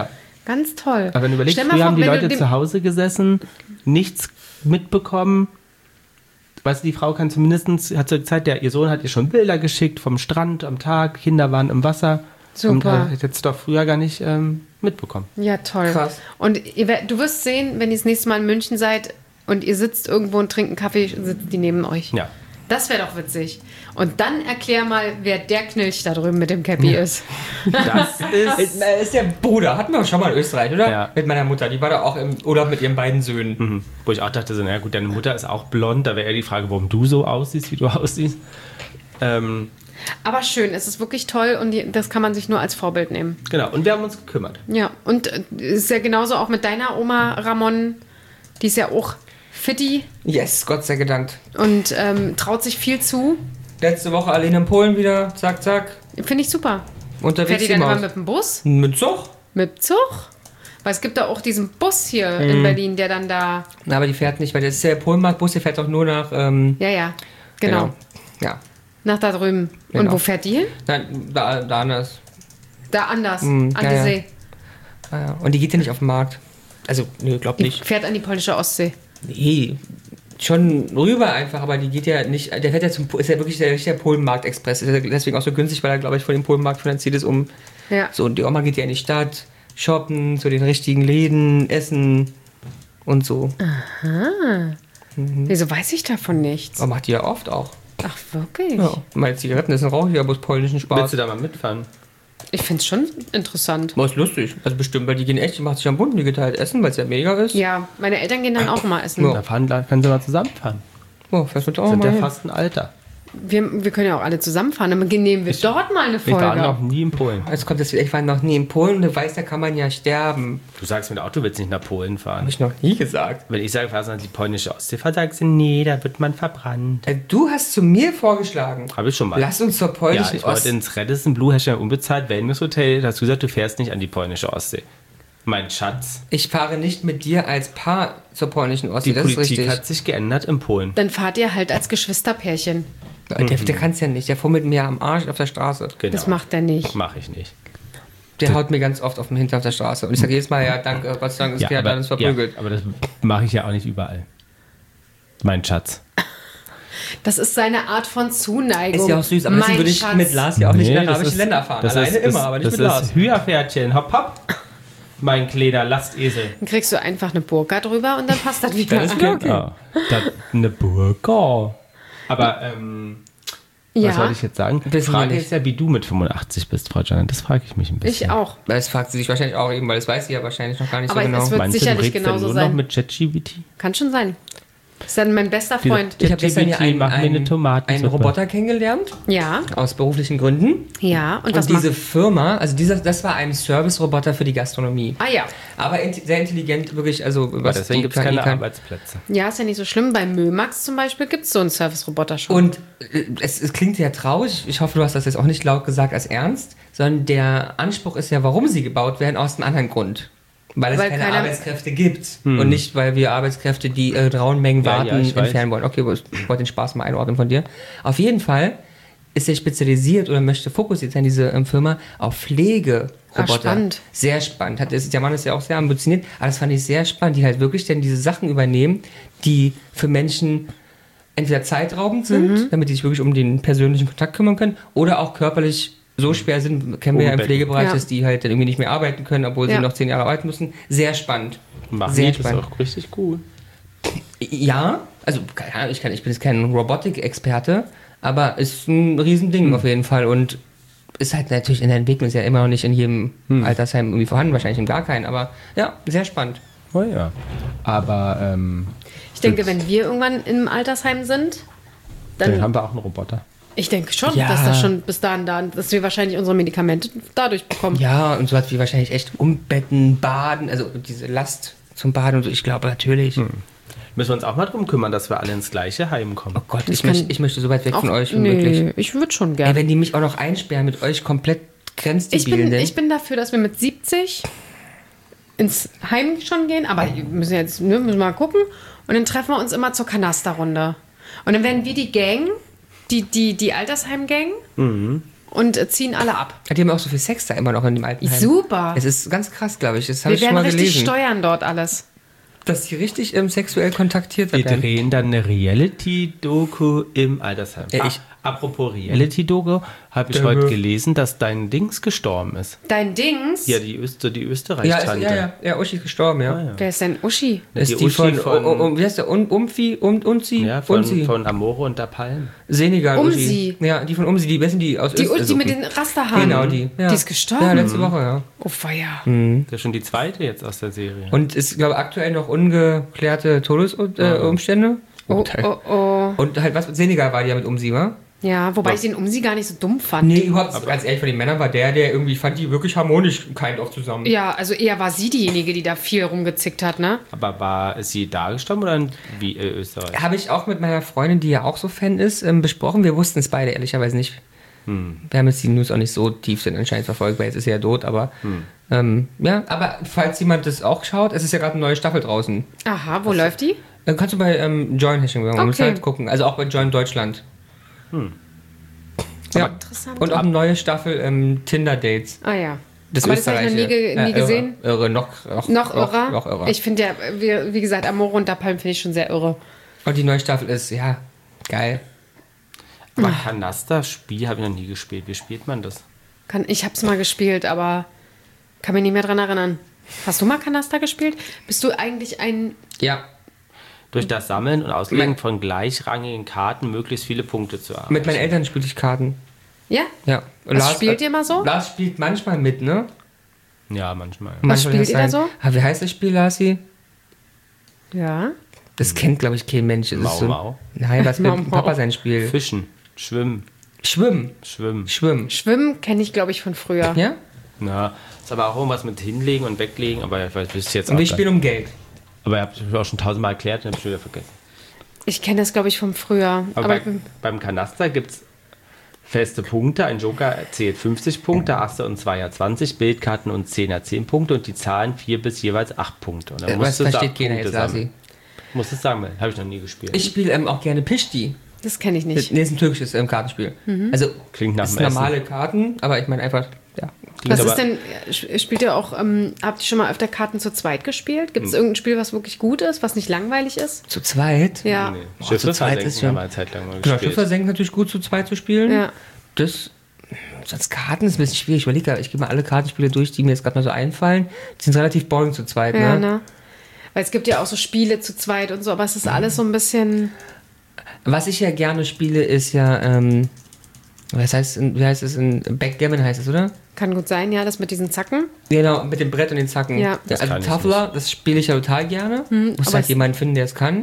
Ganz toll. Aber wenn du überlegst, Stell mal früher vor, haben die wenn du Leute dem- zu Hause gesessen, nichts mitbekommen. Weißt du, die Frau kann zumindest, hat zur Zeit, ihr Sohn hat ihr schon Bilder geschickt vom Strand am Tag, Kinder waren im Wasser. Super. Und hat jetzt doch früher gar nicht mitbekommen. Ja, toll. Krass. Und du wirst sehen, wenn ihr das nächste Mal in München seid und ihr sitzt irgendwo und trinkt einen Kaffee, sitzt die neben euch. Ja. Das wäre doch witzig. Und dann erklär mal, wer der Knilch da drüben mit dem Cappy ist. Das ist. Das ist der Bruder, hatten wir schon mal in Österreich, oder? Ja. Mit meiner Mutter, die war da auch im Urlaub mit ihren beiden Söhnen. Wo ich auch dachte, so, naja gut, deine Mutter ist auch blond, da wäre eher die Frage, warum du so aussiehst, wie du aussiehst. Aber schön, es ist wirklich toll und das kann man sich nur als Vorbild nehmen. Genau, und wir haben uns gekümmert. Ja, und ist ja genauso auch mit deiner Oma Ramon. Die ist ja auch fitti Yes, Gott sei Dank. und traut sich viel zu. Letzte Woche alleine in Polen wieder, zack, zack. Finde ich super. Unterwegs Fährt die dann im immer Haus. mit dem Bus? Mit Zug? Mit Zug? Weil es gibt da auch diesen Bus hier in Berlin, der dann da... Na, aber die fährt nicht, weil das ist der Polenmarkt-Bus, der fährt doch nur nach... Ja, genau. Ja. Nach da drüben. Genau. Und wo fährt die hin? Nein, da anders. Da anders, Hm, an ja, die ja. See. Ja. Und die geht ja nicht auf den Markt. Also, nö, glaub Die nicht. fährt an die polnische Ostsee. Nee, schon rüber einfach, aber die geht ja nicht, der fährt ja ist ja wirklich der Polenmarkt-Express. Ist ja deswegen auch so günstig, weil er, glaube ich, von dem Polenmarkt finanziert ist, Ja. so, und die Oma geht ja in die Stadt, shoppen, zu den richtigen Läden, essen und so. Wieso weiß ich davon nichts? Aber macht die ja oft auch. Ach, wirklich? Ja. Meine Zigaretten ist ein rauchiger polnischen Spaß. Willst du da mal mitfahren? Ich finde es schon interessant. Aber ist lustig. Also bestimmt, weil die gehen echt, die macht sich am Bund, die geteilt essen, weil es ja mega ist. Ja, meine Eltern gehen dann auch mal essen. Ja. Da können sie mal zusammenfahren. Oh, fährst du da auch Sind mal ja hin? fast ein Alter. Wir können ja auch alle zusammenfahren, dann nehmen wir dort mal eine Ich war Folge. noch nie in Polen. Jetzt kommt das wieder, ich war noch nie in Polen und du weißt, da kann man ja sterben. Du sagst mir auch, du willst nicht nach Polen fahren. Habe ich noch nie gesagt. Wenn ich sage, fahren Sie die polnische Ostsee, sagst du, nee, da wird man verbrannt. Du hast zu mir vorgeschlagen, Habe ich schon mal. lass uns zur Ja, polnischen ich wollte ins Radisson Blue Hersteller unbezahlt Wellness Hotel. Da hast du gesagt, du fährst nicht an die polnische Ostsee. Mein Schatz. Ich fahre nicht mit dir als Paar zur polnischen Ostsee, Die das ist Politik richtig. hat sich geändert in Polen. Dann fahrt ihr halt als Geschwisterpärchen. Der kann es ja nicht, der fummelt mir am Arsch auf der Straße. Genau. Das macht er nicht. Mache ich nicht. Der haut mir ganz oft auf den Hintern auf der Straße. Und ich sage jedes Mal, ja, danke, Gott sei Dank, ist der hat alles verprügelt. aber das mache ich ja auch nicht überall. Mein Schatz. Das ist seine Art von Zuneigung. Ist ja auch süß, aber deswegen Mein würde ich Schatz. mit Lars ja auch nicht in das arabische ist- Länder fahren. das Alleine ist, immer, aber nicht das mit ist Lars. Hühnerpferdchen. Hopp, hopp. Mein kleiner Lastesel. Dann kriegst du einfach eine Burka drüber und dann passt das wieder. Das ist okay. Ja, eine Burka. Aber, was wollte ich jetzt sagen? Die Wissen wir Frage nicht. ist ja, wie du mit 85 bist, Frau Janet. Das frage ich mich ein bisschen. Ich auch. Das fragt sie sich wahrscheinlich auch eben, weil das weiß sie ja wahrscheinlich noch gar nicht Aber so genau. es wird Meinst du, sicherlich du redest genauso dann nur sein. noch mit ChatGPT? Kann schon sein. Ist dann mein bester Freund. Ich habe gestern hier ChatGPT, mach mir eine Tomatensuppe. einen Roboter kennengelernt, Ja, aus beruflichen Gründen. ja. Und was Und diese macht... Firma, also das war ein Service-Roboter für die Gastronomie. Ah ja. Aber sehr intelligent, wirklich, also Aber was deswegen die gibt es KI keine kann. Arbeitsplätze. Ja, ist ja nicht so schlimm. Bei Mömax zum Beispiel gibt es so einen Service-Roboter schon. Und es klingt ja traurig, ich hoffe, du hast das jetzt auch nicht laut gesagt als ernst, sondern der Anspruch ist ja, warum sie gebaut werden, aus einem anderen Grund. Weil es keine keiner- Arbeitskräfte gibt. Und nicht, weil wir Arbeitskräfte, die rauen Mengen Ja, warten, ja, ich weiß. entfernen wollen. Okay, ich wollte den Spaß mal einordnen von dir. Auf jeden Fall ist er spezialisiert oder möchte fokussiert sein, diese Firma, auf Pflegeroboter. spannend. Sehr spannend. Der Mann ist ja auch sehr ambitioniert, aber das fand ich sehr spannend, die halt wirklich dann diese Sachen übernehmen, die für Menschen entweder zeitraubend sind, damit die sich wirklich um den persönlichen Kontakt kümmern können, oder auch körperlich so schwer sind, kennen wir ja im Umbetten. Pflegebereich, Ja. dass die halt dann irgendwie nicht mehr arbeiten können, obwohl Ja. sie noch 10 Jahre arbeiten müssen. Sehr spannend. Machen Sehr die das spannend. auch richtig gut. Ja, also keine Ahnung, ich bin jetzt kein Robotik-Experte, aber ist ein Riesending auf jeden Fall und ist halt natürlich in der Entwicklung, ist ja immer noch nicht in jedem Altersheim irgendwie vorhanden, wahrscheinlich in gar keinen, aber ja, sehr spannend. Oh ja. Aber ich denke, wenn wir irgendwann im Altersheim sind, dann dann... haben wir auch einen Roboter. Ich denke schon, Ja. dass das schon bis dahin da, dass wir wahrscheinlich unsere Medikamente dadurch bekommen. Ja, und so hat wie wahrscheinlich echt Umbetten, Baden, also diese Last zum Baden und so, ich glaube natürlich. Müssen wir uns auch mal drum kümmern, dass wir alle ins gleiche Heim kommen. Oh Gott, ich kann- möchte so weit weg von euch, nee, wirklich. ich würde schon Ey, gerne. wenn die mich auch noch einsperren mit euch komplett grenzdebil, Ich bin dafür, dass wir mit 70 ins Heim schon gehen, aber wir müssen jetzt müssen wir mal gucken. Und dann treffen wir uns immer zur Kanasterrunde. Und dann werden wir die Gang, die Altersheim-Gang. und ziehen alle ab. Die haben auch so viel Sex da immer noch in dem Altenheim. Super. Es ist ganz krass, glaube ich. Das habe Wir ich schon werden mal richtig gelesen. steuern dort alles. Dass die richtig sexuell kontaktiert Wir werden. drehen dann eine Reality-Doku im Altersheim. Apropos Reality-Doku, habe ich heute gelesen, dass dein Dings gestorben ist. Dein Dings? Ja, die Österreich-Tante. Ja, Uschi ist gestorben, ja. ja. Wer ist denn Uschi? Das Die ist die Uschi von wie heißt der? Unzi? Ja, von Amore und der Palm. Senegal Umsi. Uschi. Ja, die von Umsi, die wissen die aus Die Österreich. mit den Rasterhaaren. Genau, die. Ja. Die ist gestorben? Ja, letzte Woche, ja. Oh, weia. Das ist schon die zweite jetzt aus der Serie. Und ist, glaube ich, aktuell noch ungeklärte Todesumstände. Oh, oh. Und halt was mit Senegal war die ja mit Umsi, wa? Ja, wobei ich den Umsi gar nicht so dumm fand. Nee, überhaupt. Aber ganz ehrlich, von den Männern war der irgendwie, fand die wirklich harmonisch kind of zusammen. Ja, also eher war sie diejenige, die da viel rumgezickt hat, ne? Aber ist sie da gestorben oder in Österreich? Habe ich auch mit meiner Freundin, die ja auch so Fan ist, besprochen. Wir wussten es beide ehrlicherweise nicht. Wir haben jetzt die News auch nicht so tief sind anscheinend verfolgt, weil jetzt ist sie ja tot, aber ja, aber falls jemand das auch schaut, es ist ja gerade eine neue Staffel draußen. Aha, wo läuft die? Dann kannst du bei Join Hashing halt gucken, also auch bei Join Deutschland. Ja. Interessant. Und auch eine neue Staffel Tinder Dates. Ah ja. Das Aber das habe ich noch nie gesehen. Irre, noch irrer? Noch irrer. Ich finde ja, wie gesagt, Amore und Dapalm finde ich schon sehr irre. Und die neue Staffel ist, ja, geil. Aber Kanaster-Spiel habe ich noch nie gespielt. Wie spielt man das? Ich habe es mal gespielt, aber kann mich nicht mehr dran erinnern. Hast du mal Kanaster gespielt? Bist du eigentlich ein... Ja, Durch das Sammeln und Auslegen von gleichrangigen Karten möglichst viele Punkte zu erreichen. mit meinen Eltern spiele ich Karten. Ja? Ja. Und Was spielt ihr mal so? Lars spielt manchmal mit, ne? Ja, manchmal. Manchmal spielt ihr da sein- so? Ah, wie heißt das Spiel, Larsi? Ja. Das kennt, glaube ich, kein Mensch. Das ist Mau so, Mau. Nein, was Mau mit Mau. Papa sein Spiel? Fischen, Schwimmen. Schwimmen. Schwimmen. Schwimmen kenne ich, glaube ich, von früher. Ja? Na, ist aber auch irgendwas mit hinlegen und weglegen, aber ich weiß jetzt Und auch wir gar spielen um Geld. nicht. Aber ihr habt es auch schon tausendmal erklärt und habt schon wieder vergessen. Ich kenne das, glaube ich, von früher. Aber beim Kanaster gibt es feste Punkte. Ein Joker zählt 50 Punkte, Asse und Zweier 20, Bildkarten und Zehner 10 Punkte und die Zahlen 4 bis jeweils 8 Punkte. Und dann Was musst du versteht Punkte keiner jetzt, Larsi? sammeln. Muss es sagen, habe ich noch nie gespielt. Ich spiele auch gerne Pishti. das kenne ich nicht. Nee, ist ein türkisches Kartenspiel. Also, Klingt nach es dem sind normale Karten, aber ich meine einfach, ja. Was aber- ist denn, spielt ihr auch, habt ihr schon mal öfter Karten zu zweit gespielt? Gibt es irgendein Spiel, was wirklich gut ist, was nicht langweilig ist? Zu zweit? Ja. Nee. Oh, Schiffe zu zweit ist versenken schon- haben wir eine Zeit lang mal Genau, gespielt. Schiffe senken natürlich gut zu zweit zu spielen. Ja. Das, sonst Karten ist ein bisschen schwierig. Ich überlege, ich gehe mal alle Kartenspiele durch, die mir jetzt gerade mal so einfallen. Die sind relativ boring zu zweit, Ja, ne? ne? Weil es gibt ja auch so Spiele zu zweit und so, aber es ist alles so ein bisschen... Was ich ja gerne spiele, ist ja, wie heißt es Backgammon heißt es, oder? Kann gut sein, ja, das mit diesen Zacken. Genau, mit dem Brett und den Zacken. Ja. Das Also kann ich Tafler, das spiele ich ja total gerne. Muss aber halt es- jemanden finden, der es kann.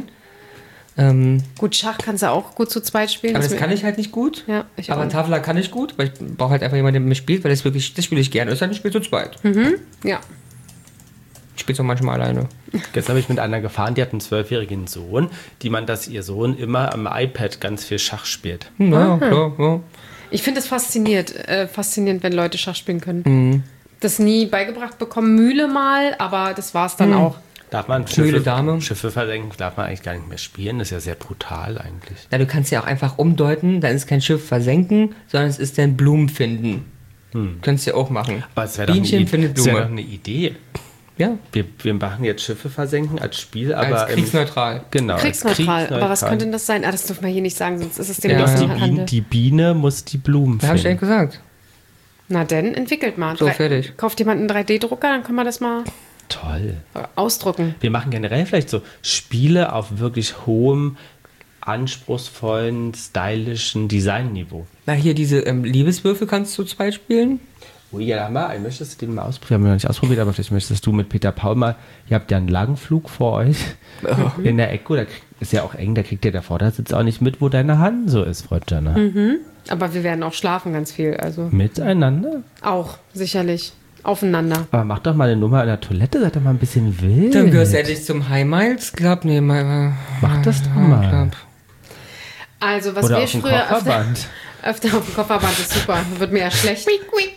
Gut, Schach kannst du auch gut zu zweit spielen. Aber das mir- kann ich halt nicht gut. Ja, ich aber auch. Tafler kann ich gut, weil ich brauche halt einfach jemanden, der mit mir spielt, weil das spiele ich gerne. Das ist halt ein Spiel zu zweit. Ja. Ich spiele es auch manchmal alleine. Gestern habe ich mit einer gefahren, die hat einen 12-jährigen Sohn, dass ihr Sohn immer am iPad ganz viel Schach spielt. Ja, klar, ja. Ich finde es faszinierend, wenn Leute Schach spielen können. Das nie beigebracht bekommen, Mühle mal, aber das war es dann auch. Darf man Mühle Dame. Schiffe versenken, darf man eigentlich gar nicht mehr spielen. Das ist ja sehr brutal eigentlich. Ja, du kannst ja auch einfach umdeuten, dann ist kein Schiff versenken, sondern es ist dann Blumen finden. Könntest du ja auch machen. Aber es wäre doch, Bienchen findet das wär doch Blume. eine Idee. Ja, Wir machen jetzt Schiffe versenken als Spiel, aber als kriegsneutral. genau, als Kriegsneutral. Aber was kriegsneutral. könnte denn das sein? Ah, das dürfen wir hier nicht sagen, sonst ist es dem Ja, nächsten ja. Handel. Die Biene muss die Blumen Da habe ich eigentlich finden. gesagt. Na denn, entwickelt mal. So, fertig. Kauft jemand einen 3D-Drucker, dann können wir das mal Toll. ausdrucken. Wir machen generell vielleicht so Spiele auf wirklich hohem, anspruchsvollen, stylischen Designniveau. Na, hier diese Liebeswürfel kannst du zu zweit spielen. Oh ja, da mal, möchtest du den mal ausprobieren? Wir haben ihn noch nicht ausprobiert, aber vielleicht möchtest du mit Peter Paul mal, ihr habt ja einen Langflug vor euch in der Ecke, ist ja auch eng, da kriegt ja der Vordersitz auch nicht mit, wo deine Hand so ist, Frau Jana. Aber wir werden auch schlafen ganz viel, also Miteinander? auch, sicherlich. Aufeinander. Aber mach doch mal eine Nummer an der Toilette, seid doch mal ein bisschen wild. Dann gehörst du endlich zum High Miles Club. Nee, Mach das doch mal. Club. Also, was Oder wir auf dem früher Kofferband. öfter auf dem Kofferband ist super. Wird mir ja schlecht.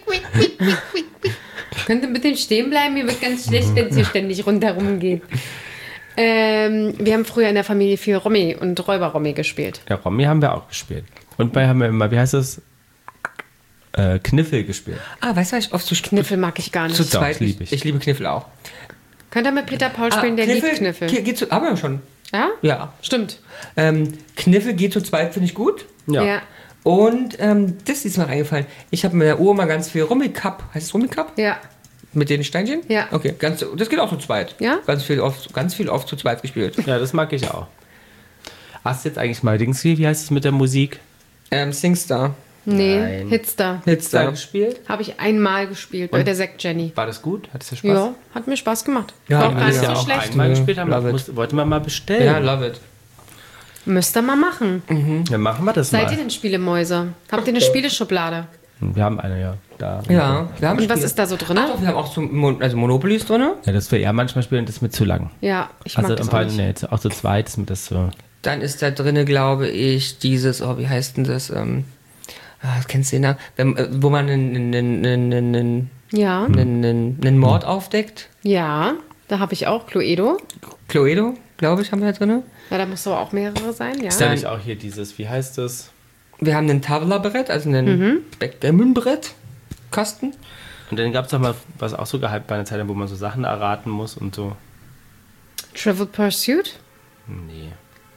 Könnt ihr bitte stehen bleiben? Mir wird ganz schlecht, wenn es hier ständig rundherum geht. Wir haben früher in der Familie viel Romy und Räuber-Romy gespielt. Ja, Romy haben wir auch gespielt. Und bei haben wir immer, wie heißt das? Kniffel gespielt. Weißt du, was ich oft Kniffel mag ich gar nicht. zu Doch, zweit lieb ich. Ich liebe Kniffel auch. Könnt ihr mit Peter Paul spielen, der liebt Kniffel. Geht zu, aber schon. Ja? Ja. Stimmt. Kniffel geht zu zweit, finde ich gut. Ja. Und das ist mir eingefallen. Ich habe mit der Oma ganz viel Rummikub. Heißt es Rummikub? Ja. Mit den Steinchen? Ja. Okay, das geht auch zu zweit. Ja? Ganz viel oft zu zweit gespielt. Ja, das mag ich auch. Hast du jetzt eigentlich mal Dings, wie heißt es mit der Musik? Singstar. Nee, Nein. Hitster. Hitstar. gespielt? Habe ich einmal gespielt bei der Sekt Jenny. War das gut? Hattest du Spaß? Ja, hat mir Spaß gemacht. Ja, War auch ja, gar nicht ja, so auch schlecht. Einmal gespielt haben, Love it. wollten wir mal bestellen. Ja, love it. Müsst ihr mal machen. Dann machen wir das Seid mal. ihr denn Spielemäuse? Habt ihr eine Spieleschublade? Wir haben eine, ja. Da. Ja, wir haben Und was Spiele. ist da so drin? Ach doch, wir haben auch also Monopoly ist drin. Ja, das wir eher manchmal spielen, das ist mir zu lang. Ja, ich Also mag das auch nicht. nee, jetzt auch zu zweit ist mir das so. Dann ist da drin, glaube ich, dieses, wie heißt denn das? Kennst du den Namen? Wo man einen Ja, Mord aufdeckt. ja, da habe ich auch Cluedo. Cluedo, glaube ich, haben wir da drin. Ja, da muss aber auch mehrere sein, ja. Ist da nicht auch hier dieses, wie heißt das? Wir haben ein Tavla-Brett, also ein Backgammon-Brett, Kasten. Und dann gab es doch mal, was auch so gehypt bei einer Zeit, wo man so Sachen erraten muss und so. Trivial Pursuit? Nee.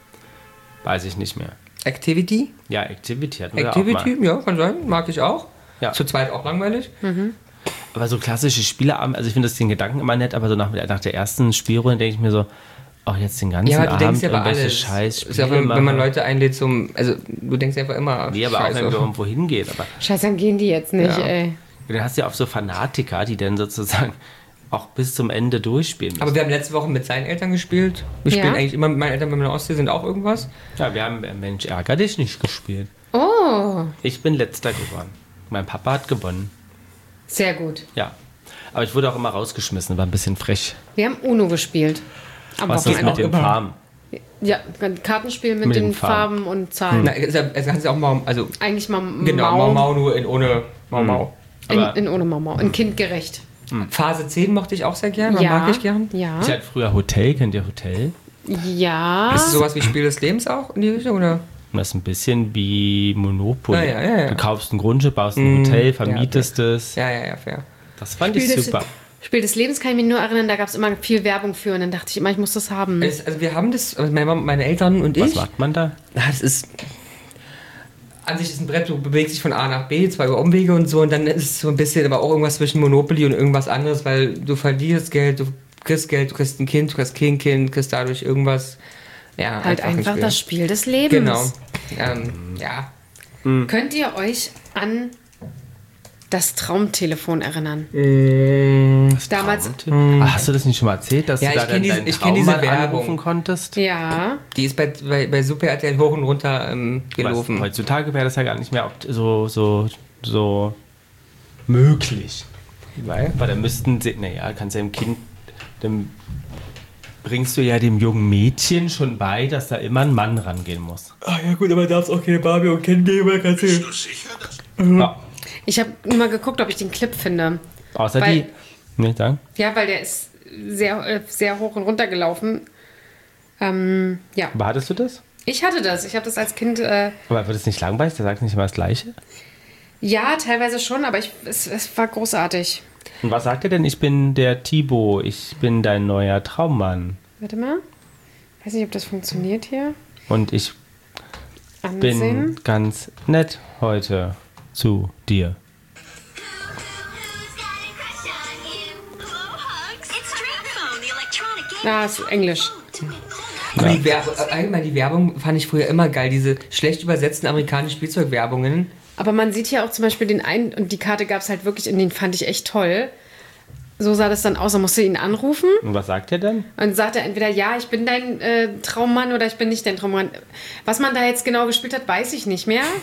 Weiß ich nicht mehr. Activity. Ja, Activity hatten wir auch mal. Activity, ja, kann sein. Mag ich auch. Ja. Zu zweit auch langweilig. Aber so klassische Spieleabend, also ich finde das den Gedanken immer nett, aber so nach der ersten Spielrunde denke ich mir so, auch jetzt den ganzen Ja, aber du Abend denkst ja bei irgendwelche alles. Scheiß Ist ja, wenn man Leute einlädt also du denkst einfach immer, Nee, aber auch wenn wir irgendwo hingehen. Aber Scheiße, dann gehen die jetzt nicht, Ja. ey. dann hast du ja auch so Fanatiker, die dann sozusagen auch bis zum Ende durchspielen müssen. Aber wir haben letzte Woche mit seinen Eltern gespielt. Wir Ja? spielen eigentlich immer mit meinen Eltern, wenn wir in der Ostsee sind, auch irgendwas. Ja, wir haben Mensch, ärger dich nicht gespielt. Oh, Ich bin letzter geworden. Mein Papa hat gewonnen. sehr gut. Ja. Aber ich wurde auch immer rausgeschmissen, war ein bisschen frech. Wir haben Uno gespielt. Am Was ist Wochenende. mit den Farben? Ja, ein Kartenspiel mit, Mit den den Farben. Farben und Zahlen. Na, es kannst ja auch mal, also Eigentlich mal genau, Mau. Mau nur ohne Mau. Aber- In ohne Mau. In kindgerecht. Phase 10 mochte ich auch sehr gern, Ja, mag ich gern. ja, Ich hatte früher Hotel, kennt ihr Hotel? ja. Ist es sowas wie Spiel des Lebens auch in die Richtung, oder? Das ist ein bisschen wie Monopoly. Ja. Du kaufst ein Grundstück, baust ein Hotel, vermietest es. Ja, fair. Das fand ich Spiel des- super. Spiel des Lebens kann ich mich nur erinnern, da gab es immer viel Werbung für und dann dachte ich immer, ich muss das haben. Also wir haben das, also meine Eltern und Was ich. macht man da? Das ist. An sich ist ein Brett, du bewegst dich von A nach B, 2 Umwege und so, und dann ist es so ein bisschen aber auch irgendwas zwischen Monopoly und irgendwas anderes, weil du verlierst Geld, du kriegst ein Kind, du kriegst kein Kind, kriegst dadurch irgendwas. Ja, halt ein einfach Spiel. das Spiel des Lebens. Genau. Ja. Könnt ihr euch an das Traumtelefon erinnern? Damals, Hast du das nicht schon mal erzählt, dass Ja, du da ich kenn diese- deinen ich kenn diese Traummann Werbung. anrufen konntest? ja. Die ist bei Super RTL hoch und runter gelaufen. Was, heutzutage wäre das ja gar nicht mehr so möglich. Weil? Weil dann müssten sie, kannst ja dem Kind, dann bringst du ja dem jungen Mädchen schon bei, dass da immer ein Mann rangehen muss. Ach ja gut, aber darfst auch keine Barbie und Ken geben, kannst du. Ja. Ich habe immer geguckt, ob ich den Clip finde. Außer Weil- die. Nee, dann. Ja, weil der ist sehr hoch und runter gelaufen. Ja, Aber hattest du das? ich hatte das. Ich habe das als Kind, Aber wird es nicht langweilig? Der sagt nicht immer das Gleiche. ja, teilweise schon, aber es war großartig. Und was sagt er denn? Ich bin der Thibaut, ich bin dein neuer Traummann. Warte mal. Weiß nicht, ob das funktioniert hier. Und ich Ansehen. bin ganz nett heute zu dir. Ja, ist Englisch. Aber allgemein die Werbung fand ich früher immer geil, diese schlecht übersetzten amerikanischen Spielzeugwerbungen. Aber man sieht hier auch zum Beispiel den einen, und die Karte gab es halt wirklich, und den fand ich echt toll. So sah das dann aus, da musste ihn anrufen Und was sagt er denn? und dann sagt er entweder, ja, ich bin dein Traummann oder ich bin nicht dein Traummann. Was man da jetzt genau gespielt hat, weiß ich nicht mehr.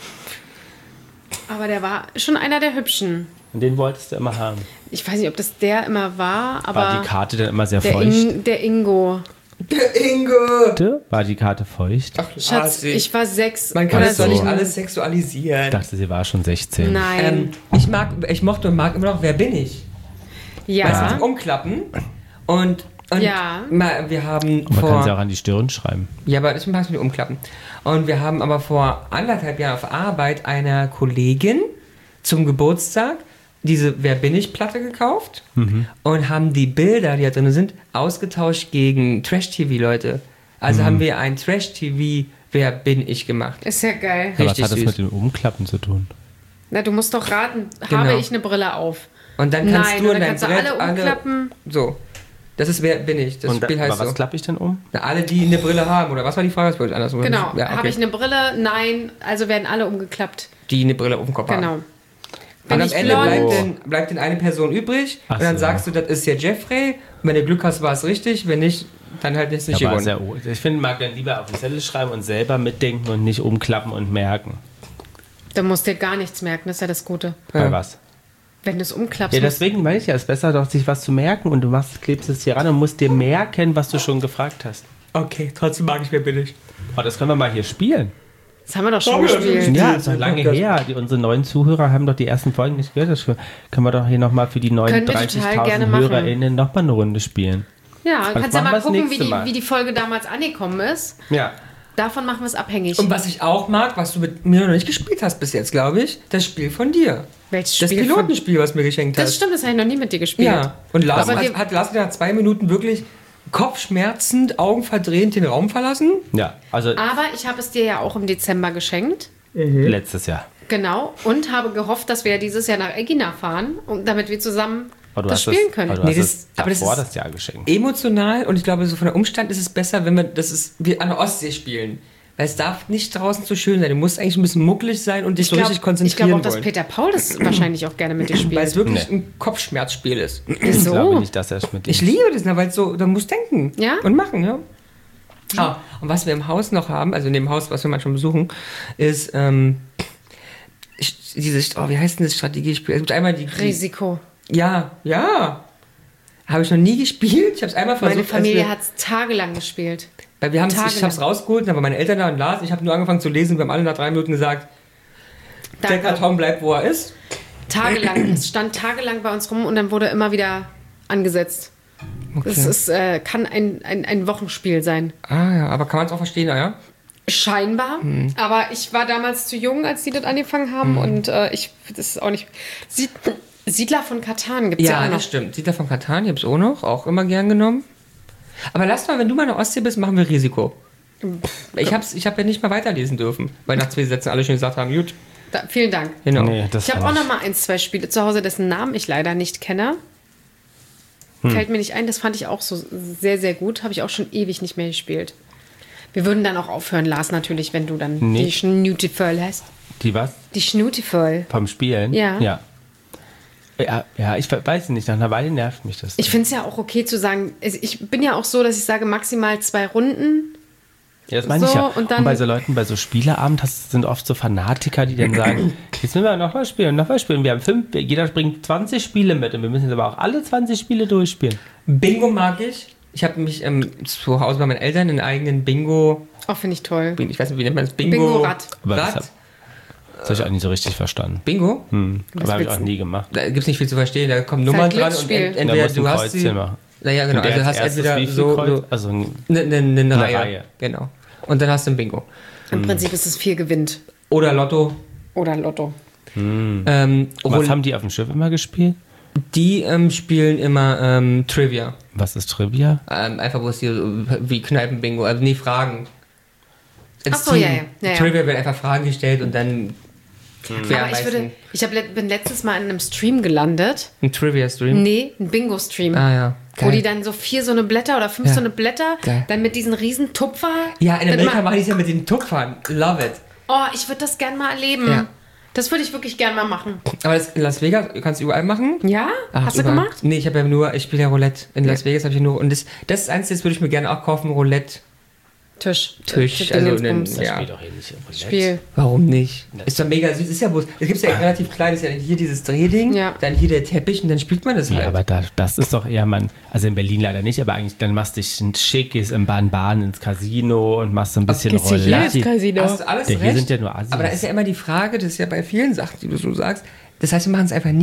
Aber der war schon einer der Hübschen. Und den wolltest du immer haben. Ich weiß nicht, ob das der immer war, aber War die Karte dann immer sehr der, feucht? der Ingo. Der Ingo! War die Karte feucht? Ach, Schatz, ich war 6. Man kann oder das doch nicht 7. alles Ich sexualisieren. dachte, sie war schon 16. Nein. Ich mochte und mag immer noch Wer bin ich? Ja. Weißt du, zum Umklappen. Und Ja. Wir haben Man kann sie auch an die Stirn schreiben. Ja, aber ich mag es mit umklappen. Und wir haben aber vor 1,5 Jahren auf Arbeit einer Kollegin zum Geburtstag diese Wer bin ich Platte gekauft und haben die Bilder, die da drin sind, ausgetauscht gegen Trash-TV-Leute. Also haben wir ein Trash-TV Wer bin ich gemacht. Ist ja geil. Aber was Richtig hat das süß. mit dem Umklappen zu tun? Na, du musst doch raten, Genau. habe ich eine Brille auf? Und dann kannst Nein, du und in dann dein kannst du Brett alle umklappen. So. Das ist Wer bin ich. Das Und Spiel heißt aber was so. klappe ich denn um? Na, alle, die eine Brille haben, oder was war die Frage? Das wollte ich andersrum. Genau. Ja, okay. Habe ich eine Brille? Nein. Also werden alle umgeklappt. Die eine Brille auf dem Kopf haben. Genau. Und Bin am ich Ende blond? bleibt denn eine Person übrig Ach und dann so. sagst du, das ist ja Jeffrey. Und wenn du Glück hast, war es richtig. Wenn nicht, dann halt ist nicht Aber gewonnen. ich finde, mag dann lieber auf den Zettel schreiben und selber mitdenken und nicht umklappen und merken. Du musst dir gar nichts merken, das ist ja das Gute. Bei was? Wenn du es umklappst. Ja, musst- deswegen meine ich ja, es ist besser doch, sich was zu merken und du klebst es hier ran und musst dir merken, was du schon gefragt hast. Okay, trotzdem mag ich Wer bin ich. Oh, das können wir mal hier spielen. Das haben wir doch schon Haben wir gespielt. schon. Ja, ist doch lange Podcast. her. Unsere neuen Zuhörer haben doch die ersten Folgen nicht gehört. Das können wir doch hier nochmal für die neuen Können wir total 30.000 gerne machen. HörerInnen nochmal eine Runde spielen. Ja, du kannst ja machen mal wir das gucken, nächste Mal. wie die Folge damals angekommen ist. Ja. Davon machen wir es abhängig. Und was ich auch mag, was du mit mir noch nicht gespielt hast bis jetzt, glaube ich, das Spiel von dir. Welches Das Spiel? Pilotenspiel, was du mir geschenkt hast. Das stimmt, das habe ich noch nie mit dir gespielt. Ja, und Lars Aber wir- hat Lars nach 2 Minuten wirklich kopfschmerzend, augenverdrehend den Raum verlassen. Ja, also Aber ich habe es dir ja auch im Dezember geschenkt. letztes Jahr. Genau. Und habe gehofft, dass wir dieses Jahr nach Egina fahren, damit wir zusammen Aber du das hast spielen das, können. aber du Nee, hast das- das aber das davor ist- das Jahr geschenkt. Emotional und ich glaube, so von der Umstand ist es besser, wenn wir an der Ostsee spielen. Weil es darf nicht draußen zu schön sein. Du musst eigentlich ein bisschen muckelig sein und dich so richtig Ich konzentrieren glaube auch, dass wollen. Peter Paul das wahrscheinlich auch gerne mit dir Weil es spielt. wirklich Nee. ein Kopfschmerzspiel ist. Ich glaube So. nicht, dass er es mit Ich ihm- liebe das, weil es so, da musst denken Ja? und machen, ja. Ah, und was wir im Haus noch haben, also in dem Haus, was wir manchmal besuchen, ist dieses, wie heißt denn das Strategiespiel? Es gibt einmal die Risiko. Ja. Habe ich noch nie gespielt. Ich habe es einmal versucht. Meine Familie als hat es tagelang gespielt. weil wir haben ich tagelang. habe es rausgeholt, dann waren meine Eltern da und las. Ich habe nur angefangen zu lesen. Wir haben alle nach 3 Minuten gesagt, der Danke. Karton bleibt, wo er ist. Tagelang. Es stand tagelang bei uns rum und dann wurde immer wieder angesetzt. Okay. Das ist, kann ein Wochenspiel sein. Ah ja, aber kann man es auch verstehen, ja? Scheinbar. Aber ich war damals zu jung, als die das angefangen haben. Und das ist auch nicht... Siedler von Katan gibt es ja, Ja, auch noch. das stimmt. Siedler von Katan, ich habe es auch immer gern genommen. Aber lass mal, wenn du mal in der Ostsee bist, machen wir Risiko. Ich hab ja nicht mal weiterlesen dürfen, weil nach 2 Sätzen alle schon gesagt haben, gut. Vielen Dank. Genau. Nee, das Ich habe war auch nicht- noch mal 1, 2 Spiele zu Hause, dessen Namen ich leider nicht kenne. Fällt mir nicht ein, das fand ich auch so sehr, sehr gut. Habe ich auch schon ewig nicht mehr gespielt. Wir würden dann auch aufhören, Lars, natürlich, wenn du dann Nee. die Schnutiföll hast. Die was? Die Schnutiföll. Vom Spielen? Ja. Ja, ich weiß nicht, nach einer Weile nervt mich das. Ich finde es ja auch okay zu sagen, ich bin ja auch so, dass ich sage, maximal 2 Runden. Ja, das meine ich So, ja. und dann- Und bei so Leuten, bei so Spieleabend, sind oft so Fanatiker, die dann sagen, jetzt müssen wir noch mal spielen. Wir haben 5, jeder bringt 20 Spiele mit und wir müssen jetzt aber auch alle 20 Spiele durchspielen. Bingo mag ich. Ich habe mich zu Hause bei meinen Eltern einen eigenen Bingo, Auch finde ich toll. ich weiß nicht, wie nennt man das? Bingo-Rad. Aber das Rad? habe ich auch nicht so richtig verstanden. Bingo? Aber habe ich willst auch du? nie gemacht. Da gibt es nicht viel zu verstehen. Da kommen Ist Nummern halt dran und Glücksspiel. Da entweder musst du ein hast sie. Kreuzchen machen. Naja, genau. Und der Also als hast erstes entweder wie viel so Kreuz? Also eine Reihe. Reihe. Genau. Und dann hast du ein Bingo. Im Prinzip ist es 4 gewinnt. Oder Lotto. Oder Lotto. was haben die auf dem Schiff immer gespielt? Die spielen immer Trivia. Was ist Trivia? Einfach bloß hier so wie Kneipen-Bingo. Also nie Fragen. Als Ach so, Team. ja, ja. Trivia wird einfach Fragen gestellt und dann Aber bin letztes Mal in einem Stream gelandet. ein Trivia-Stream. Nee, ein Bingo-Stream. Ah ja. Wo Geil. die dann so 4 so eine Blätter oder 5 Ja. so eine Blätter, Geil. dann mit diesen riesen Tupfer. Ja, in dann Amerika mal- machen die es ja mit den Tupfern. Love it. Oh, ich würde das gern mal erleben. Ja. Das würde ich wirklich gern mal machen. Aber das in Las Vegas kannst du überall machen. Ja? Ach, Hast du überall. gemacht? Nee, ich spiele ja Roulette. In Las Vegas habe ich nur. Und das ist eins, das würde ich mir gerne auch kaufen, Roulette. Tisch. Tisch, also Dingens, Ja. Spielt doch hier nicht Roulette. Spiel. Warum nicht? Ist doch mega süß. Ist ja bloß. Es gibt ja relativ klein, ist ja hier dieses Drehding, Ja. dann hier der Teppich und dann spielt man das halt. Ja, aber das ist doch eher also in Berlin leider nicht, aber eigentlich dann machst du dich ein schickes im Bahn ins Casino und machst so ein bisschen Gehst du hier Roulette. ins Casino? Hast du alles Ja, hier recht? sind ja nur Assis. Aber da ist ja immer die Frage, das ist ja bei vielen Sachen, die du so sagst. Das heißt, wir machen es einfach nie?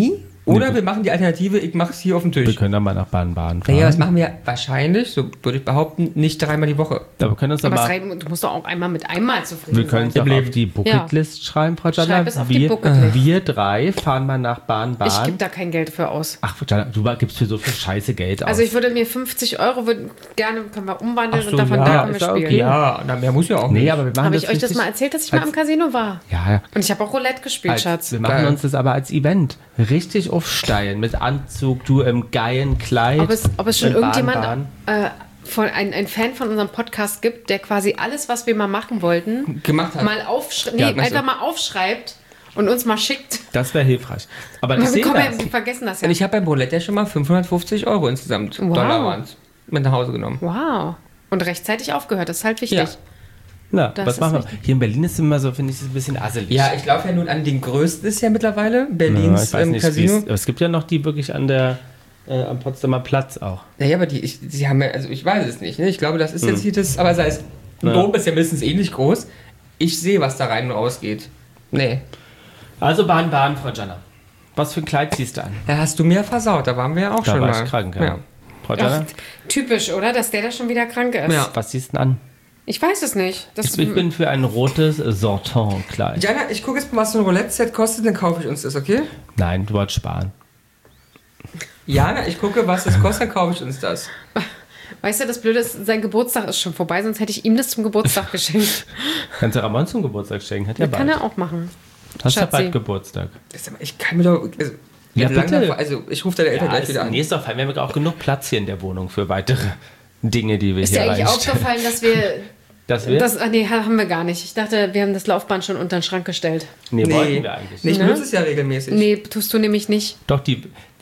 Oder wir machen die Alternative, ich mache es hier auf dem Wir Tisch. können dann mal nach Baden-Baden fahren. Naja, das machen wir wahrscheinlich, so würde ich behaupten, nicht 3-mal die Woche. Aber wir können uns doch Aber mal... du musst doch auch einmal mit einmal zufrieden Wir können es sein. doch auf die Bucketlist schreiben, Frau Jana. Schreib es auf die Bucketlist. Wir 3 fahren mal nach Ich Baden-Baden. gebe da kein Geld für aus. Ach, Frau Jana, du gibst für so viel Scheiße Geld aus. Also ich würde mir 50 € gerne, können wir umwandeln Ach so, und davon ja, da können wir ist ja spielen. okay. Ja, na, mehr muss ja auch nee, nicht. aber wir machen Habe das ich euch das richtig mal erzählt, dass ich mal im Casino war? Ja, Und ich habe auch Roulette gespielt, Schatz. wir machen uns das aber als Event richtig aufsteilen. Mit Anzug, du im geilen Kleid. Ob es schon mit irgendjemand, Baden. ein Fan von unserem Podcast gibt, der quasi alles, was wir mal machen wollten, Gemacht hat. mal Ja, einfach mal aufschreibt und uns mal schickt. Das wäre hilfreich. Aber ich Wir, sehe das. wir vergessen das ja. Und ich habe beim Roulette ja schon mal 550 € insgesamt Wow. Dollar waren's, mit nach Hause genommen. Wow. Und rechtzeitig aufgehört, das ist halt wichtig. Ja. Na, Das was ist machen wir? wichtig. Hier in Berlin ist es immer so, finde ich, es ein bisschen asselig. Ja, ich laufe ja nun an den größten ist ja mittlerweile, Ja, Berlins ich weiß nicht, Casino. aber es gibt ja noch die wirklich am Potsdamer Platz auch. Naja, aber sie haben ja, also ich weiß es nicht, ne? Ich glaube, das ist jetzt hier das, aber sei es, Ja. Dom ist ja mindestens ähnlich groß. Ich sehe, was da rein und raus geht. Nee. Also Baden-Baden, Frau Jana. Was für ein Kleid ziehst du an? Da hast du mir versaut, da waren wir ja auch Da schon war mal. ich krank, ja. Frau Jana, Ach, typisch, oder? Dass der da schon wieder krank ist. Ja. was ziehst du denn an? Ich weiß es nicht. Das, Ich bin für ein rotes Sorton-Kleid. Jana, ich gucke jetzt mal, was so ein Roulette-Set kostet, dann kaufe ich uns das, okay? Nein, du wolltest sparen. Jana, ich gucke, was das kostet, dann kaufe ich uns das. weißt du, das Blöde ist, sein Geburtstag ist schon vorbei, sonst hätte ich ihm das zum Geburtstag geschenkt. Kannst du Ramon zum Geburtstag schenken? Hat ja Kann bald. er auch machen. Hast ja Schatzi. bald Geburtstag. Ich kann mir doch... Also, Ja, lang bitte. davor- also ich rufe deine Eltern gleich wieder an. Nee, ist doch fein. Wir haben auch genug Platz hier in der Wohnung für weitere Dinge, die wir Ist hier dir eigentlich reinstellen. aufgefallen, dass wir... Das haben wir gar nicht. Ich dachte, wir haben das Laufband schon unter den Schrank gestellt. Nee, wollten wir eigentlich. Ich Ne? benutze es ja regelmäßig. Nee, tust du nämlich nicht. Doch, die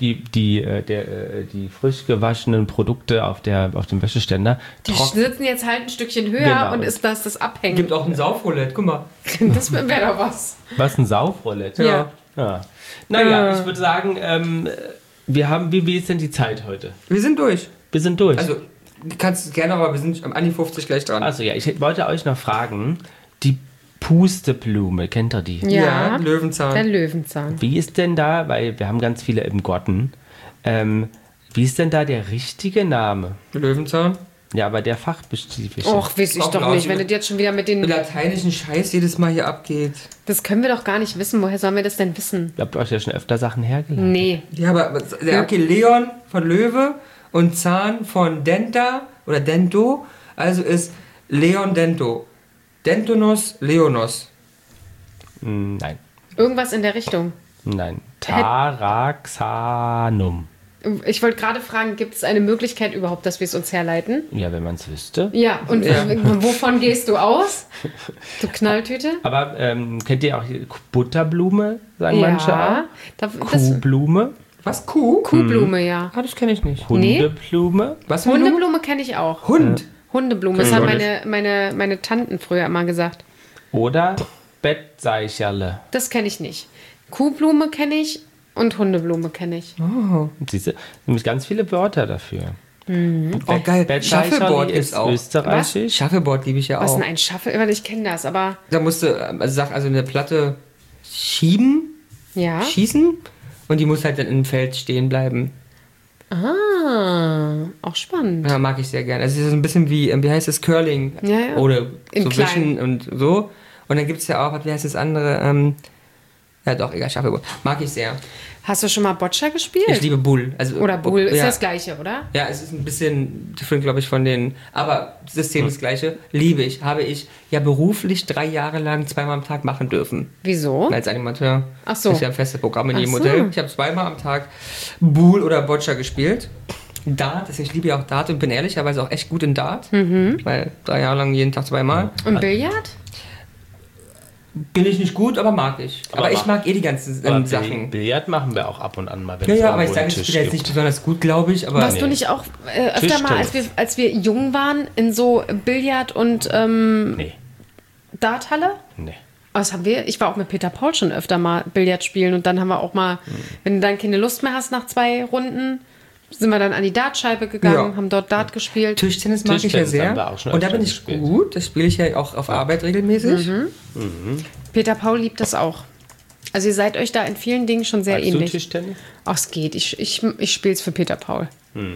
frisch gewaschenen Produkte auf dem Wäscheständer. Die sitzen jetzt halt ein Stückchen höher Genau. und ist das abhängen. Gibt auch ein Saufroulette, guck mal. Das wäre doch was. Was, ein Saufroulette? Ja. Ja. Naja, ich würde sagen, wie ist denn die Zeit heute? Wir sind durch. Wir sind durch. Also, du kannst es gerne, aber wir sind am Anni 50 gleich dran. Also ja, ich wollte euch noch fragen, die Pusteblume, kennt ihr die? Ja, Löwenzahn. der Löwenzahn. Wie ist denn da, weil wir haben ganz viele im Garten, wie ist denn da der richtige Name? Löwenzahn. Ja, aber der fachspezifische. Och, weiß ich Auch doch laut nicht, wenn über- das jetzt schon wieder mit den... Lateinischen Scheiß jedes Mal hier abgeht. Das können wir doch gar nicht wissen. Woher sollen wir das denn wissen? Ihr habt euch ja schon öfter Sachen hergeleitet. Nee. Ja, aber okay, Leon von Löwe und Zahn von Denta oder Dento. Also ist Leon Dento. Dentonus Leonos. Nein, Irgendwas in der Richtung. nein. Taraxanum. Ich wollte gerade fragen, gibt es eine Möglichkeit überhaupt, dass wir es uns herleiten? Ja, wenn man es wüsste. Ja, und Ja. wovon gehst du aus? Du Knalltüte? Aber kennt ihr auch die Butterblume, sagen manche auch? Das, Kuhblume, Was? Kuh? Kuhblume, ja. Ah, das kenne ich nicht. Hundeblume. Was für eine Blume? Hundeblume kenne ich auch. Hund. Hundeblume, das Kenn haben ich meine Tanten früher immer gesagt. Oder Bettseicherle. Das kenne ich nicht. Kuhblume kenne ich und Hundeblume kenne ich. Siehst du, nämlich ganz viele Wörter dafür. Oh, geil. Bettseicherle Shuffleboard ist gibt's auch. österreichisch. Shuffleboard liebe ich ja Was auch. denn ein Shuffle? Weil ich kenne das, aber Da musst du, also eine Platte schieben, ja. schießen und die muss halt dann im Feld stehen bleiben. Ah, auch spannend. Ja, mag ich sehr gerne. Also es ist so ein bisschen wie heißt das, Curling? Ja, ja. Oder In so klein. Wischen und so. Und dann gibt es ja auch, wie heißt das andere? Ja doch, egal, Shuffleboard. Mag ich sehr. Hast du schon mal Boccia gespielt? Ich liebe Bull. Also, Oder Bull ist ja. das gleiche, oder? Ja, es ist ein bisschen different, glaube ich, von den. Aber das System ist das gleiche. Liebe ich. Habe ich ja beruflich 3 Jahre lang 2-mal am Tag machen dürfen. Wieso? Als Animateur. Ach so. Das ist ja ein festes Programm in Ach jedem so. Hotel. Ich habe 2-mal am Tag Bull oder Boccia gespielt. Dart, ich liebe ja auch Dart und bin ehrlicherweise auch echt gut in Dart. Weil 3 Jahre lang jeden Tag 2-mal. Und Billard? Bin ich nicht gut, aber mag ich. Aber ich mag eh die ganzen Aber Sachen. Billard machen wir auch ab und an mal, wenn Ja, es ja, aber ich irgendwo sage, einen ich Tisch bin jetzt gibt. nicht besonders gut, glaube ich. Aber Warst du nicht auch öfter mal, als wir jung waren, in so Billard- und Nee, Darthalle? nee. Was haben wir? Ich war auch mit Peter Paul schon öfter mal Billard spielen und dann haben wir auch mal, wenn du dann keine Lust mehr hast nach 2 Runden, sind wir dann an die Dartscheibe gegangen, Ja. haben dort Dart gespielt. Tischtennis mag ich ja Tischtennis haben wir sehr. auch schon Und da öfter bin ich gespielt. gut. Das spiele ich ja auch auf Arbeit regelmäßig. Peter Paul liebt das auch. Also ihr seid euch da in vielen Dingen schon sehr Magst du ähnlich. Tischtennis? Ach, es geht. Ich spiele es für Peter Paul.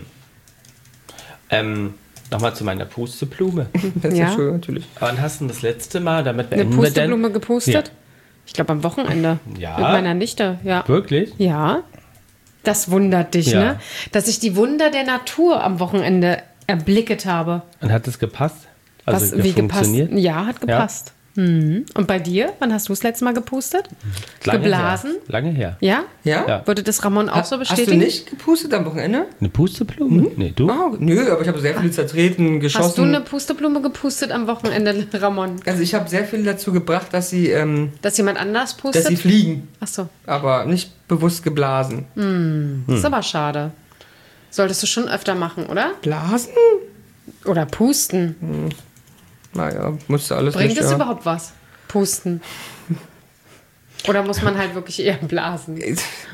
Nochmal zu meiner Pusteblume. Das ist Ja. ja schön, natürlich. Wann hast du das letzte Mal, damit Eine beenden wir denn? Pusteblume gepustet? Ja. Ich glaube am Wochenende. Ja. Mit meiner Nichte, ja. Wirklich? Ja. Das wundert dich, Ja. ne? Dass ich die Wunder der Natur am Wochenende erblicket habe. Und hat es gepasst? Also Wie gepasst? funktioniert? Ja, hat gepasst. Mhm. Und bei dir? Wann hast du das letzte Mal gepustet? Lange Geblasen? Her. Lange her. Ja? Ja? Ja. Würde das Ramon auch so Hast du bestätigen? nicht gepustet am Wochenende? Eine Pusteblume? Nee, du? Oh, nö, aber ich habe sehr viel zertreten, geschossen. Hast du eine Pusteblume gepustet am Wochenende, Ramon? Also ich habe sehr viel dazu gebracht, dass sie Dass jemand anders pustet? fliegen, Ach so, aber nicht bewusst geblasen. das ist aber schade. Solltest du schon öfter machen, oder? Blasen? Oder pusten. Naja, musste alles Bringt nicht, es ja. überhaupt was? Pusten. Oder muss man halt wirklich eher blasen? I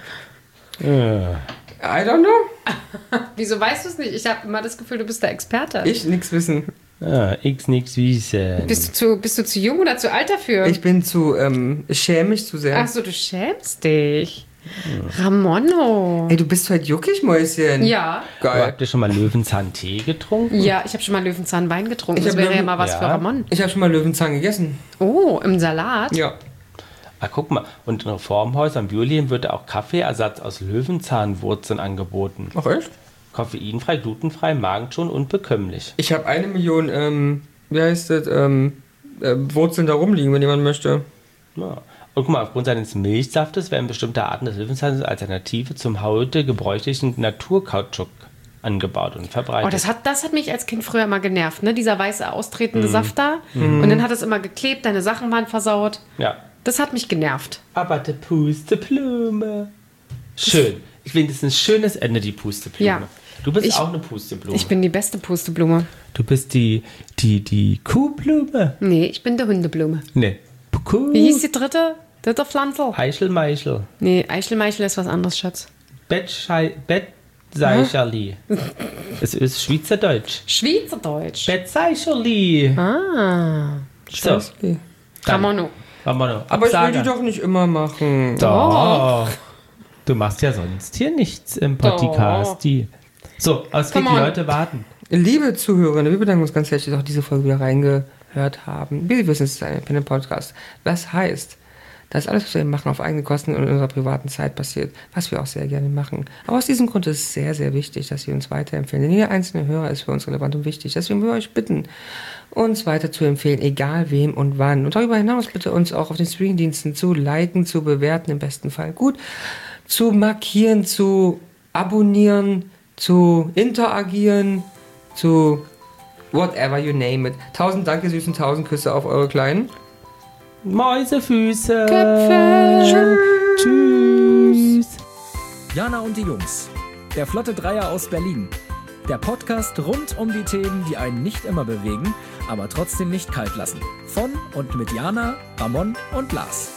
don't know. Wieso weißt du es nicht? Ich habe immer das Gefühl, du bist der Experte. Ich nix wissen. X nix wiesen. Bist du zu jung oder zu alt dafür? Ich bin zu, ich schäme mich zu sehr. Achso, du schämst dich. Ramono. Ey, du bist halt juckig, Mäuschen. Ja. Aber Geil. habt ihr schon mal Löwenzahn-Tee getrunken? Ja, ich habe schon mal Löwenzahnwein getrunken. Ich Das hab wäre ja Löwen- mal was Ja. für Ramon. Ich habe schon mal Löwenzahn gegessen. Oh, im Salat? Ja. Ah, guck mal. Und in Reformhäusern, Biolien wird auch Kaffeeersatz aus Löwenzahnwurzeln angeboten. Ach echt? Koffeinfrei, glutenfrei, magenschonend und bekömmlich. Ich habe 1 Million, wie heißt das, Wurzeln da rumliegen, wenn jemand möchte. Ja. Und guck mal, aufgrund seines Milchsaftes werden bestimmte Arten des Löwenzahns als Alternative zum heute gebräuchlichen Naturkautschuk angebaut und verbreitet. Oh, das hat mich als Kind früher immer genervt, ne? Dieser weiße austretende Saft da. Und dann hat es immer geklebt, deine Sachen waren versaut. Ja. Das hat mich genervt. Aber die Pusteblume. Schön. Ich finde, das ist ein schönes Ende, die Pusteblume. Ja. Du bist Ich- auch eine Pusteblume. Ich bin die beste Pusteblume. Du bist die Kuhblume. Nee, ich bin die Hundeblume. Nee. Kuh. Wie hieß die dritte Pflanze? Eichel-Meichel. Nee, Eichelmeichel ist was anderes, Schatz. Bettseicherli. Es ist Schweizerdeutsch. Schweizerdeutsch. Bettseicherli. Ah. So. Scheiße. Ramono. Ramono. Aber ich will Absager. die doch nicht immer machen. Doch. Du machst ja sonst hier nichts im Podcast. Die. So, aus geht Come die on. Leute warten. Liebe Zuhörerinnen, wir bedanken uns ganz herzlich, dass auch diese Folge wieder reingehört haben. Wie Sie wissen, es ist ein Independent Podcast. Das heißt, dass alles, was wir machen, auf eigene Kosten und in unserer privaten Zeit passiert, was wir auch sehr gerne machen. Aber aus diesem Grund ist es sehr, sehr wichtig, dass Sie uns weiterempfehlen. Denn jeder einzelne Hörer ist für uns relevant und wichtig. Deswegen wir euch bitten, uns weiter zu empfehlen, egal wem und wann. Und darüber hinaus bitte uns auch auf den Streamingdiensten zu liken, zu bewerten, im besten Fall gut, zu markieren, zu abonnieren, zu interagieren, zu whatever you name it. 1000 Dank, ihr Süßen, 1000 Küsse auf eure Kleinen. Mäusefüße. Köpfe. Tschüss. Jana und die Jungs. Der Flotte Dreier aus Berlin. Der Podcast rund um die Themen, die einen nicht immer bewegen, aber trotzdem nicht kalt lassen. Von und mit Jana, Ramon und Lars.